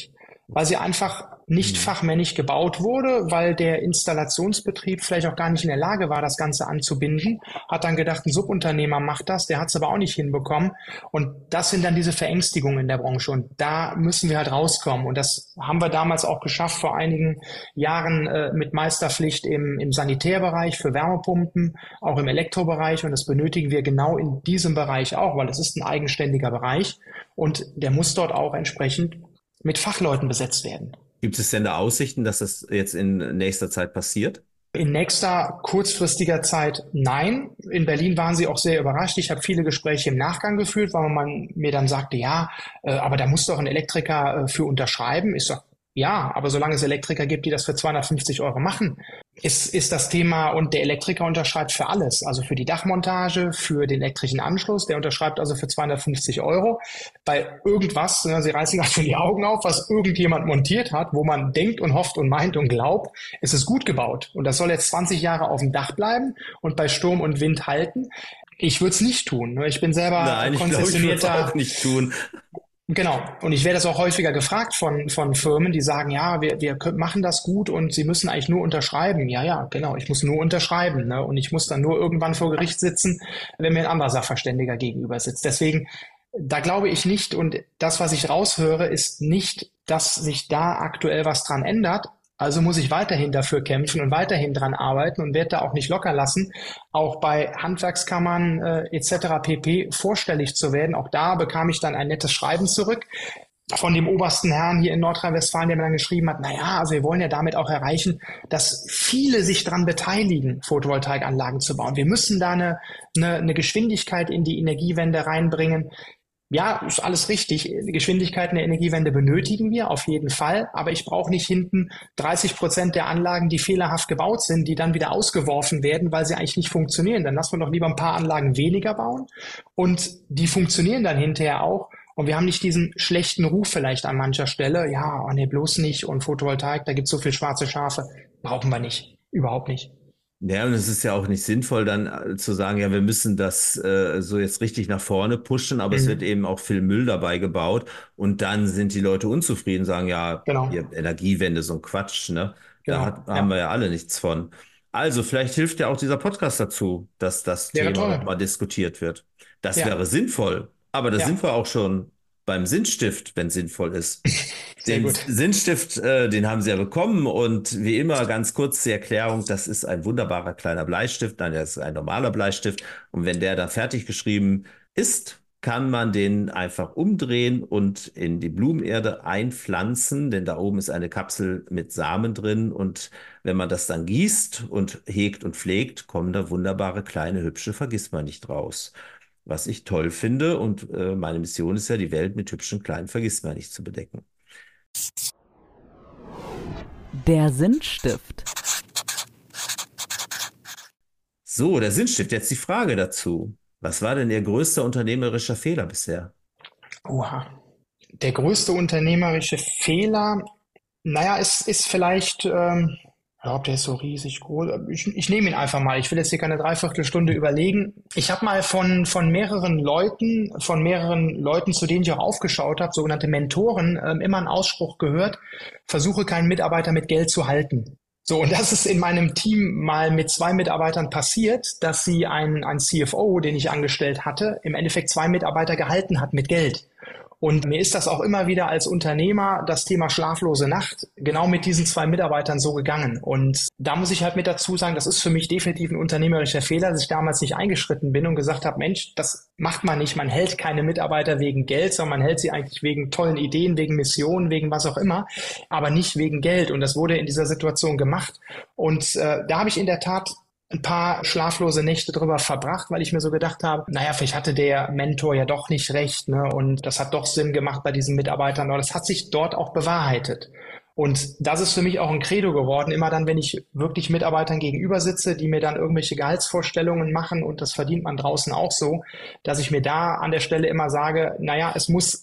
weil sie einfach nicht fachmännisch gebaut wurde, weil der Installationsbetrieb vielleicht auch gar nicht in der Lage war, das Ganze anzubinden, hat dann gedacht, ein Subunternehmer macht das, der hat es aber auch nicht hinbekommen. Und das sind dann diese Verängstigungen in der Branche. Und da müssen wir halt rauskommen. Und das haben wir damals auch geschafft vor einigen Jahren mit Meisterpflicht im Sanitärbereich für Wärmepumpen, auch im Elektrobereich. Und das benötigen wir genau in diesem Bereich auch, weil es ist ein eigenständiger Bereich und der muss dort auch entsprechend mit Fachleuten besetzt werden. Gibt es denn da Aussichten, dass das jetzt in nächster Zeit passiert? In nächster kurzfristiger Zeit nein. In Berlin waren sie auch sehr überrascht. Ich habe viele Gespräche im Nachgang geführt, weil man mir dann sagte, ja, aber da muss doch ein Elektriker für unterschreiben. Ich sage, ja, aber solange es Elektriker gibt, die das für 250 Euro machen, ist das Thema, und der Elektriker unterschreibt für alles, also für die Dachmontage, für den elektrischen Anschluss, der unterschreibt also für 250 Euro. Bei irgendwas, Sie reißen gerade schon die Augen auf, was irgendjemand montiert hat, wo man denkt und hofft und meint und glaubt, ist es gut gebaut. Und das soll jetzt 20 Jahre auf dem Dach bleiben und bei Sturm und Wind halten. Ich würde es nicht tun. Ich bin selber konzessionierter. Ich auch nicht tun. Genau. Und ich werde das auch häufiger gefragt von Firmen, die sagen, ja, wir machen das gut und sie müssen eigentlich nur unterschreiben. Ja, genau. Ich muss nur unterschreiben, ne? Und ich muss dann nur irgendwann vor Gericht sitzen, wenn mir ein anderer Sachverständiger gegenüber sitzt. Deswegen, da glaube ich nicht. Und das, was ich raushöre, ist nicht, dass sich da aktuell was dran ändert. Also muss ich weiterhin dafür kämpfen und weiterhin dran arbeiten und werde da auch nicht locker lassen, auch bei Handwerkskammern etc. pp. Vorstellig zu werden. Auch da bekam ich dann ein nettes Schreiben zurück von dem obersten Herrn hier in Nordrhein-Westfalen, der mir dann geschrieben hat, naja, also wir wollen ja damit auch erreichen, dass viele sich dran beteiligen, Photovoltaikanlagen zu bauen. Wir müssen da eine Geschwindigkeit in die Energiewende reinbringen. Ja, ist alles richtig. Geschwindigkeiten der Energiewende benötigen wir auf jeden Fall. Aber ich brauche nicht hinten 30% der Anlagen, die fehlerhaft gebaut sind, die dann wieder ausgeworfen werden, weil sie eigentlich nicht funktionieren. Dann lassen wir doch lieber ein paar Anlagen weniger bauen. Und die funktionieren dann hinterher auch. Und wir haben nicht diesen schlechten Ruf vielleicht an mancher Stelle. Ja, oh nee, bloß nicht. Und Photovoltaik, da gibt's so viel schwarze Schafe. Brauchen wir nicht. Überhaupt nicht. Ja, und es ist ja auch nicht sinnvoll, dann zu sagen, ja, wir müssen das so jetzt richtig nach vorne pushen, aber es wird eben auch viel Müll dabei gebaut und dann sind die Leute unzufrieden, sagen, ja, Genau. hier Energiewende, so ein Quatsch, ne? Genau. Haben wir ja alle nichts von. Also vielleicht hilft ja auch dieser Podcast dazu, dass das Thema nochmal diskutiert wird. Das wäre sinnvoll, aber da sind wir auch schon beim Sinnstift, wenn sinnvoll ist. Den Sinnstift, den haben Sie ja bekommen und wie immer ganz kurz die Erklärung, das ist ein wunderbarer kleiner Bleistift, nein, das ist ein normaler Bleistift und wenn der dann fertig geschrieben ist, kann man den einfach umdrehen und in die Blumenerde einpflanzen, denn da oben ist eine Kapsel mit Samen drin und wenn man das dann gießt und hegt und pflegt, kommen da wunderbare kleine hübsche Vergissmeinnicht raus. Was ich toll finde und meine Mission ist ja, die Welt mit hübschen kleinen Vergissmeinnicht zu bedecken. Der Sinnstift. So, der Sinnstift. Jetzt die Frage dazu. Was war denn Ihr größter unternehmerischer Fehler bisher? Oha. Der größte unternehmerische Fehler, naja, ist vielleicht, ja, ob der ist so riesig groß. Ich nehme ihn einfach mal. Ich will jetzt hier keine Dreiviertelstunde überlegen. Ich habe mal von mehreren Leuten, zu denen ich auch aufgeschaut habe, sogenannte Mentoren, immer einen Ausspruch gehört: Versuche keinen Mitarbeiter mit Geld zu halten. So, und das ist in meinem Team mal mit 2 Mitarbeitern passiert, dass sie einen CFO, den ich angestellt hatte, im Endeffekt 2 Mitarbeiter gehalten hat mit Geld. Und mir ist das auch immer wieder als Unternehmer, das Thema schlaflose Nacht, genau mit diesen 2 Mitarbeitern so gegangen. Und da muss ich halt mit dazu sagen, das ist für mich definitiv ein unternehmerischer Fehler, dass ich damals nicht eingeschritten bin und gesagt habe, Mensch, das macht man nicht. Man hält keine Mitarbeiter wegen Geld, sondern man hält sie eigentlich wegen tollen Ideen, wegen Missionen, wegen was auch immer, aber nicht wegen Geld. Und das wurde in dieser Situation gemacht. Und da habe ich in der Tat ein paar schlaflose Nächte drüber verbracht, weil ich mir so gedacht habe, naja, vielleicht hatte der Mentor ja doch nicht recht, ne? Und das hat doch Sinn gemacht bei diesen Mitarbeitern. Aber das hat sich dort auch bewahrheitet. Und das ist für mich auch ein Credo geworden. Immer dann, wenn ich wirklich Mitarbeitern gegenüber sitze, die mir dann irgendwelche Gehaltsvorstellungen machen, und das verdient man draußen auch so, dass ich mir da an der Stelle immer sage, naja, es muss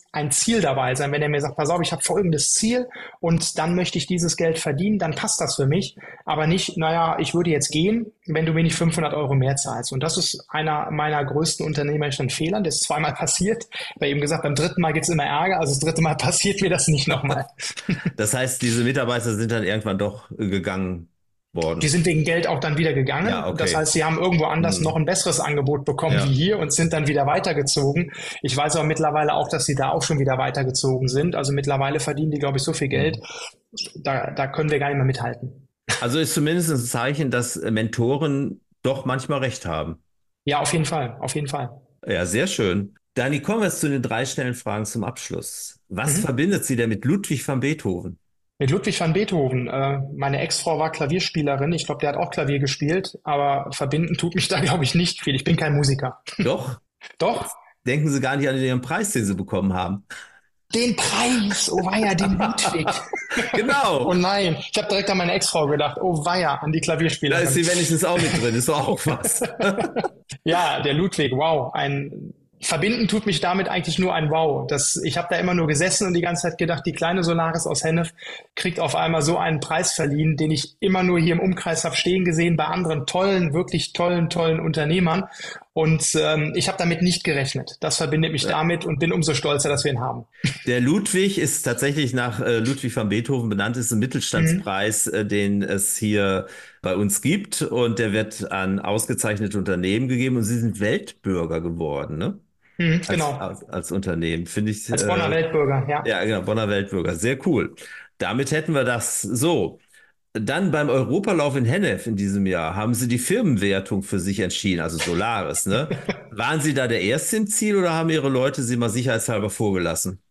ein Ziel dabei sein. Wenn er mir sagt, pass auf, ich habe folgendes Ziel und dann möchte ich dieses Geld verdienen, dann passt das für mich. Aber nicht, naja, ich würde jetzt gehen, wenn du mir nicht 500 Euro mehr zahlst. Und das ist einer meiner größten unternehmerischen Fehler. Das ist zweimal passiert. Bei ihm gesagt, beim dritten Mal gibt's immer Ärger. Also das dritte Mal passiert mir das nicht nochmal. Das heißt, diese Mitarbeiter sind dann irgendwann doch gegangen Die worden. sind wegen Geld auch dann wieder Ja, gegangen. Das okay. heißt, sie haben irgendwo anders noch Hm. ein besseres Angebot bekommen wie Ja. hier und sind dann wieder weitergezogen. Ich weiß aber mittlerweile auch, dass sie da auch schon wieder weitergezogen sind. Also mittlerweile verdienen die, glaube ich, so viel Geld. Hm. Da können wir gar nicht mehr mithalten. Also ist zumindest ein Zeichen, dass Mentoren doch manchmal recht haben. Ja, auf jeden Fall, auf jeden Fall. Ja, sehr schön. Dani, kommen wir jetzt zu den 3 schnellen Fragen zum Abschluss. Was Mhm. verbindet Sie denn mit Ludwig van Beethoven? Mit Ludwig van Beethoven. Meine Ex-Frau war Klavierspielerin. Ich glaube, der hat auch Klavier gespielt, aber verbinden tut mich da, glaube ich, nicht viel. Ich bin kein Musiker. Doch, Doch, denken Sie gar nicht an Ihren Preis, den Sie bekommen haben. den Preis. Oh weia, den Ludwig. Genau, Oh nein, ich habe direkt an meine Ex-Frau gedacht. Oh weia, an die da ist Klavierspielerin. sie wenigstens auch mit drin, ist doch auch was. Ja, der Ludwig, wow. Verbinden tut mich damit eigentlich nur ein Wow. Ich habe da immer nur gesessen und die ganze Zeit gedacht, die kleine Solaris aus Hennef kriegt auf einmal so einen Preis verliehen, den ich immer nur hier im Umkreis habe stehen gesehen bei anderen tollen, wirklich tollen Unternehmern. Und ich habe damit nicht gerechnet. Das verbindet mich damit und bin umso stolzer, dass wir ihn haben. Der Ludwig ist tatsächlich nach Ludwig van Beethoven benannt, ist ein Mhm. Mittelstandspreis, den es hier bei uns gibt und der wird an ausgezeichnete Unternehmen gegeben und Sie sind Weltbürger geworden, ne? Mhm, Als, genau. als, als Unternehmen, finde ich, Als Bonner Weltbürger, ja. ja, genau, Bonner Weltbürger, sehr cool. Damit hätten wir das so. Dann beim Europalauf in Hennef in diesem Jahr haben Sie die Firmenwertung für sich entschieden, also Solaris, ne? Waren Sie da der Erste im Ziel oder haben Ihre Leute Sie mal sicherheitshalber vorgelassen?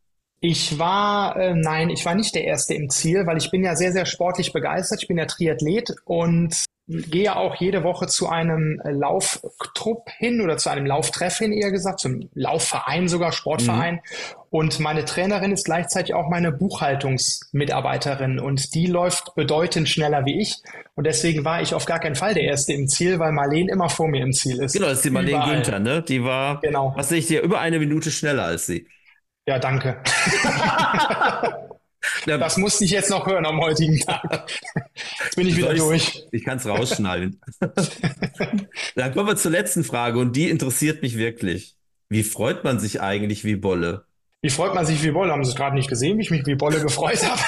Nein, ich war nicht der Erste im Ziel, weil ich bin ja sehr sportlich begeistert. Ich bin ja Triathlet und gehe auch jede Woche zu einem Lauftrupp hin oder zu einem Lauftreff hin, eher gesagt, zum Laufverein sogar, Mhm. Sportverein. Und meine Trainerin ist gleichzeitig auch meine Buchhaltungsmitarbeiterin und die läuft bedeutend schneller wie ich. Und deswegen war ich auf gar keinen Fall der Erste im Ziel, weil Marleen immer vor mir im Ziel Genau, ist. das ist die Marlene Überall. Günther, ne? Die war, was Genau. sehe ich dir, über 1 Minute schneller als Sie. Ja, danke. Ja, Das musste ich jetzt noch hören am heutigen Tag. Jetzt bin ich wieder soll ich, durch. ich kann es rausschneiden. Dann kommen wir zur letzten Frage und die interessiert mich wirklich. Wie freut man sich eigentlich wie Bolle? Wie freut man sich wie Bolle? Haben Sie es gerade nicht gesehen, wie ich mich wie Bolle gefreut habe?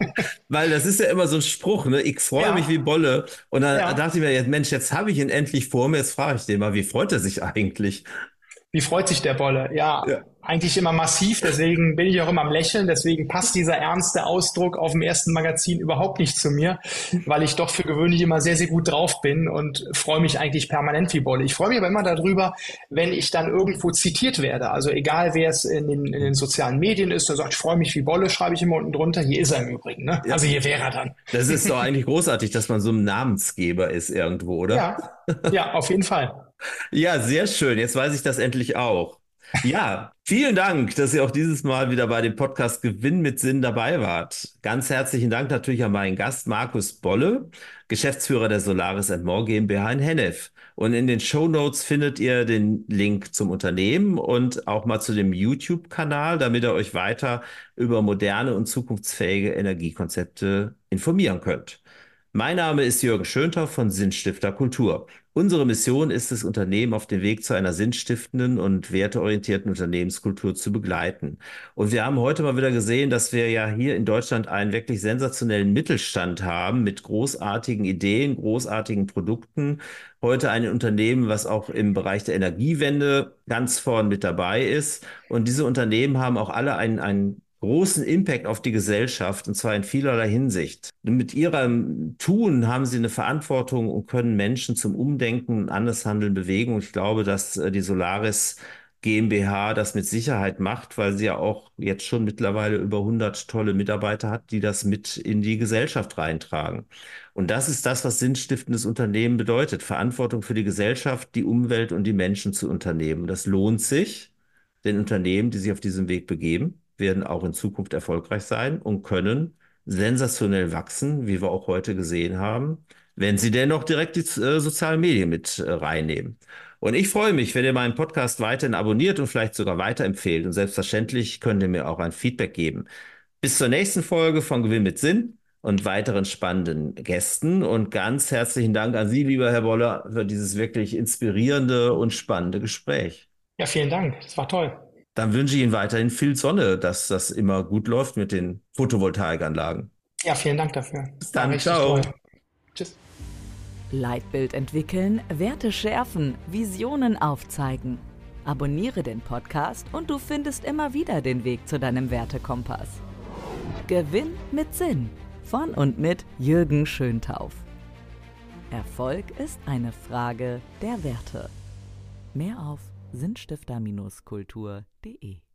Weil das ist ja immer so ein Spruch, ne? Ich freue mich wie Ja, Bolle. Und dann ja. dachte ich mir, jetzt, Mensch, jetzt habe ich ihn endlich vor mir. Jetzt frage ich den mal, wie freut er sich eigentlich? Wie freut sich der Bolle? Ja, Ja. eigentlich immer massiv, deswegen bin ich auch immer am Lächeln, deswegen passt dieser ernste Ausdruck auf dem ersten Magazin überhaupt nicht zu mir, weil ich doch für gewöhnlich immer sehr gut drauf bin und freue mich eigentlich permanent wie Bolle. Ich freue mich aber immer darüber, wenn ich dann irgendwo zitiert werde. Also egal, wer es in den sozialen Medien ist, der sagt, ich freue mich wie Bolle, schreibe ich immer unten drunter. Hier ist er im Übrigen, ne? Ja, Also hier wäre er dann. das ist doch eigentlich großartig, dass man so ein Namensgeber ist irgendwo, oder? Ja, ja, auf jeden Fall. Ja, sehr schön. Jetzt weiß ich das endlich auch. Ja, vielen Dank, dass ihr auch dieses Mal wieder bei dem Podcast Gewinn mit Sinn dabei wart. Ganz herzlichen Dank natürlich an meinen Gast Markus Bolle, Geschäftsführer der Solaris More GmbH in Hennef. Und in den Shownotes findet ihr den Link zum Unternehmen und auch mal zu dem YouTube-Kanal, damit ihr euch weiter über moderne und zukunftsfähige Energiekonzepte informieren könnt. Mein Name ist Jürgen Schönter von Sinnstifter Kultur. Unsere Mission ist es, Unternehmen auf dem Weg zu einer sinnstiftenden und werteorientierten Unternehmenskultur zu begleiten. Und wir haben heute mal wieder gesehen, dass wir ja hier in Deutschland einen wirklich sensationellen Mittelstand haben mit großartigen Ideen, großartigen Produkten. Heute ein Unternehmen, was auch im Bereich der Energiewende ganz vorn mit dabei ist. Und diese Unternehmen haben auch alle einen großen Impact auf die Gesellschaft, und zwar in vielerlei Hinsicht. Mit ihrem Tun haben sie eine Verantwortung und können Menschen zum Umdenken und anders Handeln bewegen. Und ich glaube, dass die Solaris GmbH das mit Sicherheit macht, weil sie ja auch jetzt schon mittlerweile über 100 tolle Mitarbeiter hat, die das mit in die Gesellschaft reintragen. Und das ist das, was sinnstiftendes Unternehmen bedeutet. Verantwortung für die Gesellschaft, die Umwelt und die Menschen zu unternehmen. Das lohnt sich, denn Unternehmen, die sich auf diesem Weg begeben, werden auch in Zukunft erfolgreich sein und können sensationell wachsen, wie wir auch heute gesehen haben, wenn sie dennoch direkt die sozialen Medien mit reinnehmen. Und ich freue mich, wenn ihr meinen Podcast weiterhin abonniert und vielleicht sogar weiterempfehlt. Und selbstverständlich könnt ihr mir auch ein Feedback geben. Bis zur nächsten Folge von Gewinn mit Sinn und weiteren spannenden Gästen. Und ganz herzlichen Dank an Sie, lieber Herr Woller, für dieses wirklich inspirierende und spannende Gespräch. Ja, vielen Dank. Das war toll. Dann wünsche ich Ihnen weiterhin viel Sonne, dass das immer gut läuft mit den Photovoltaikanlagen. Ja, vielen Dank dafür. Bis War dann, richtig ciao. toll. Tschüss. Leitbild entwickeln, Werte schärfen, Visionen aufzeigen. Abonniere den Podcast und du findest immer wieder den Weg zu deinem Wertekompass. Gewinn mit Sinn von und mit Jürgen Schöntauf. Erfolg ist eine Frage der Werte. Mehr auf sinnstifter-kultur.de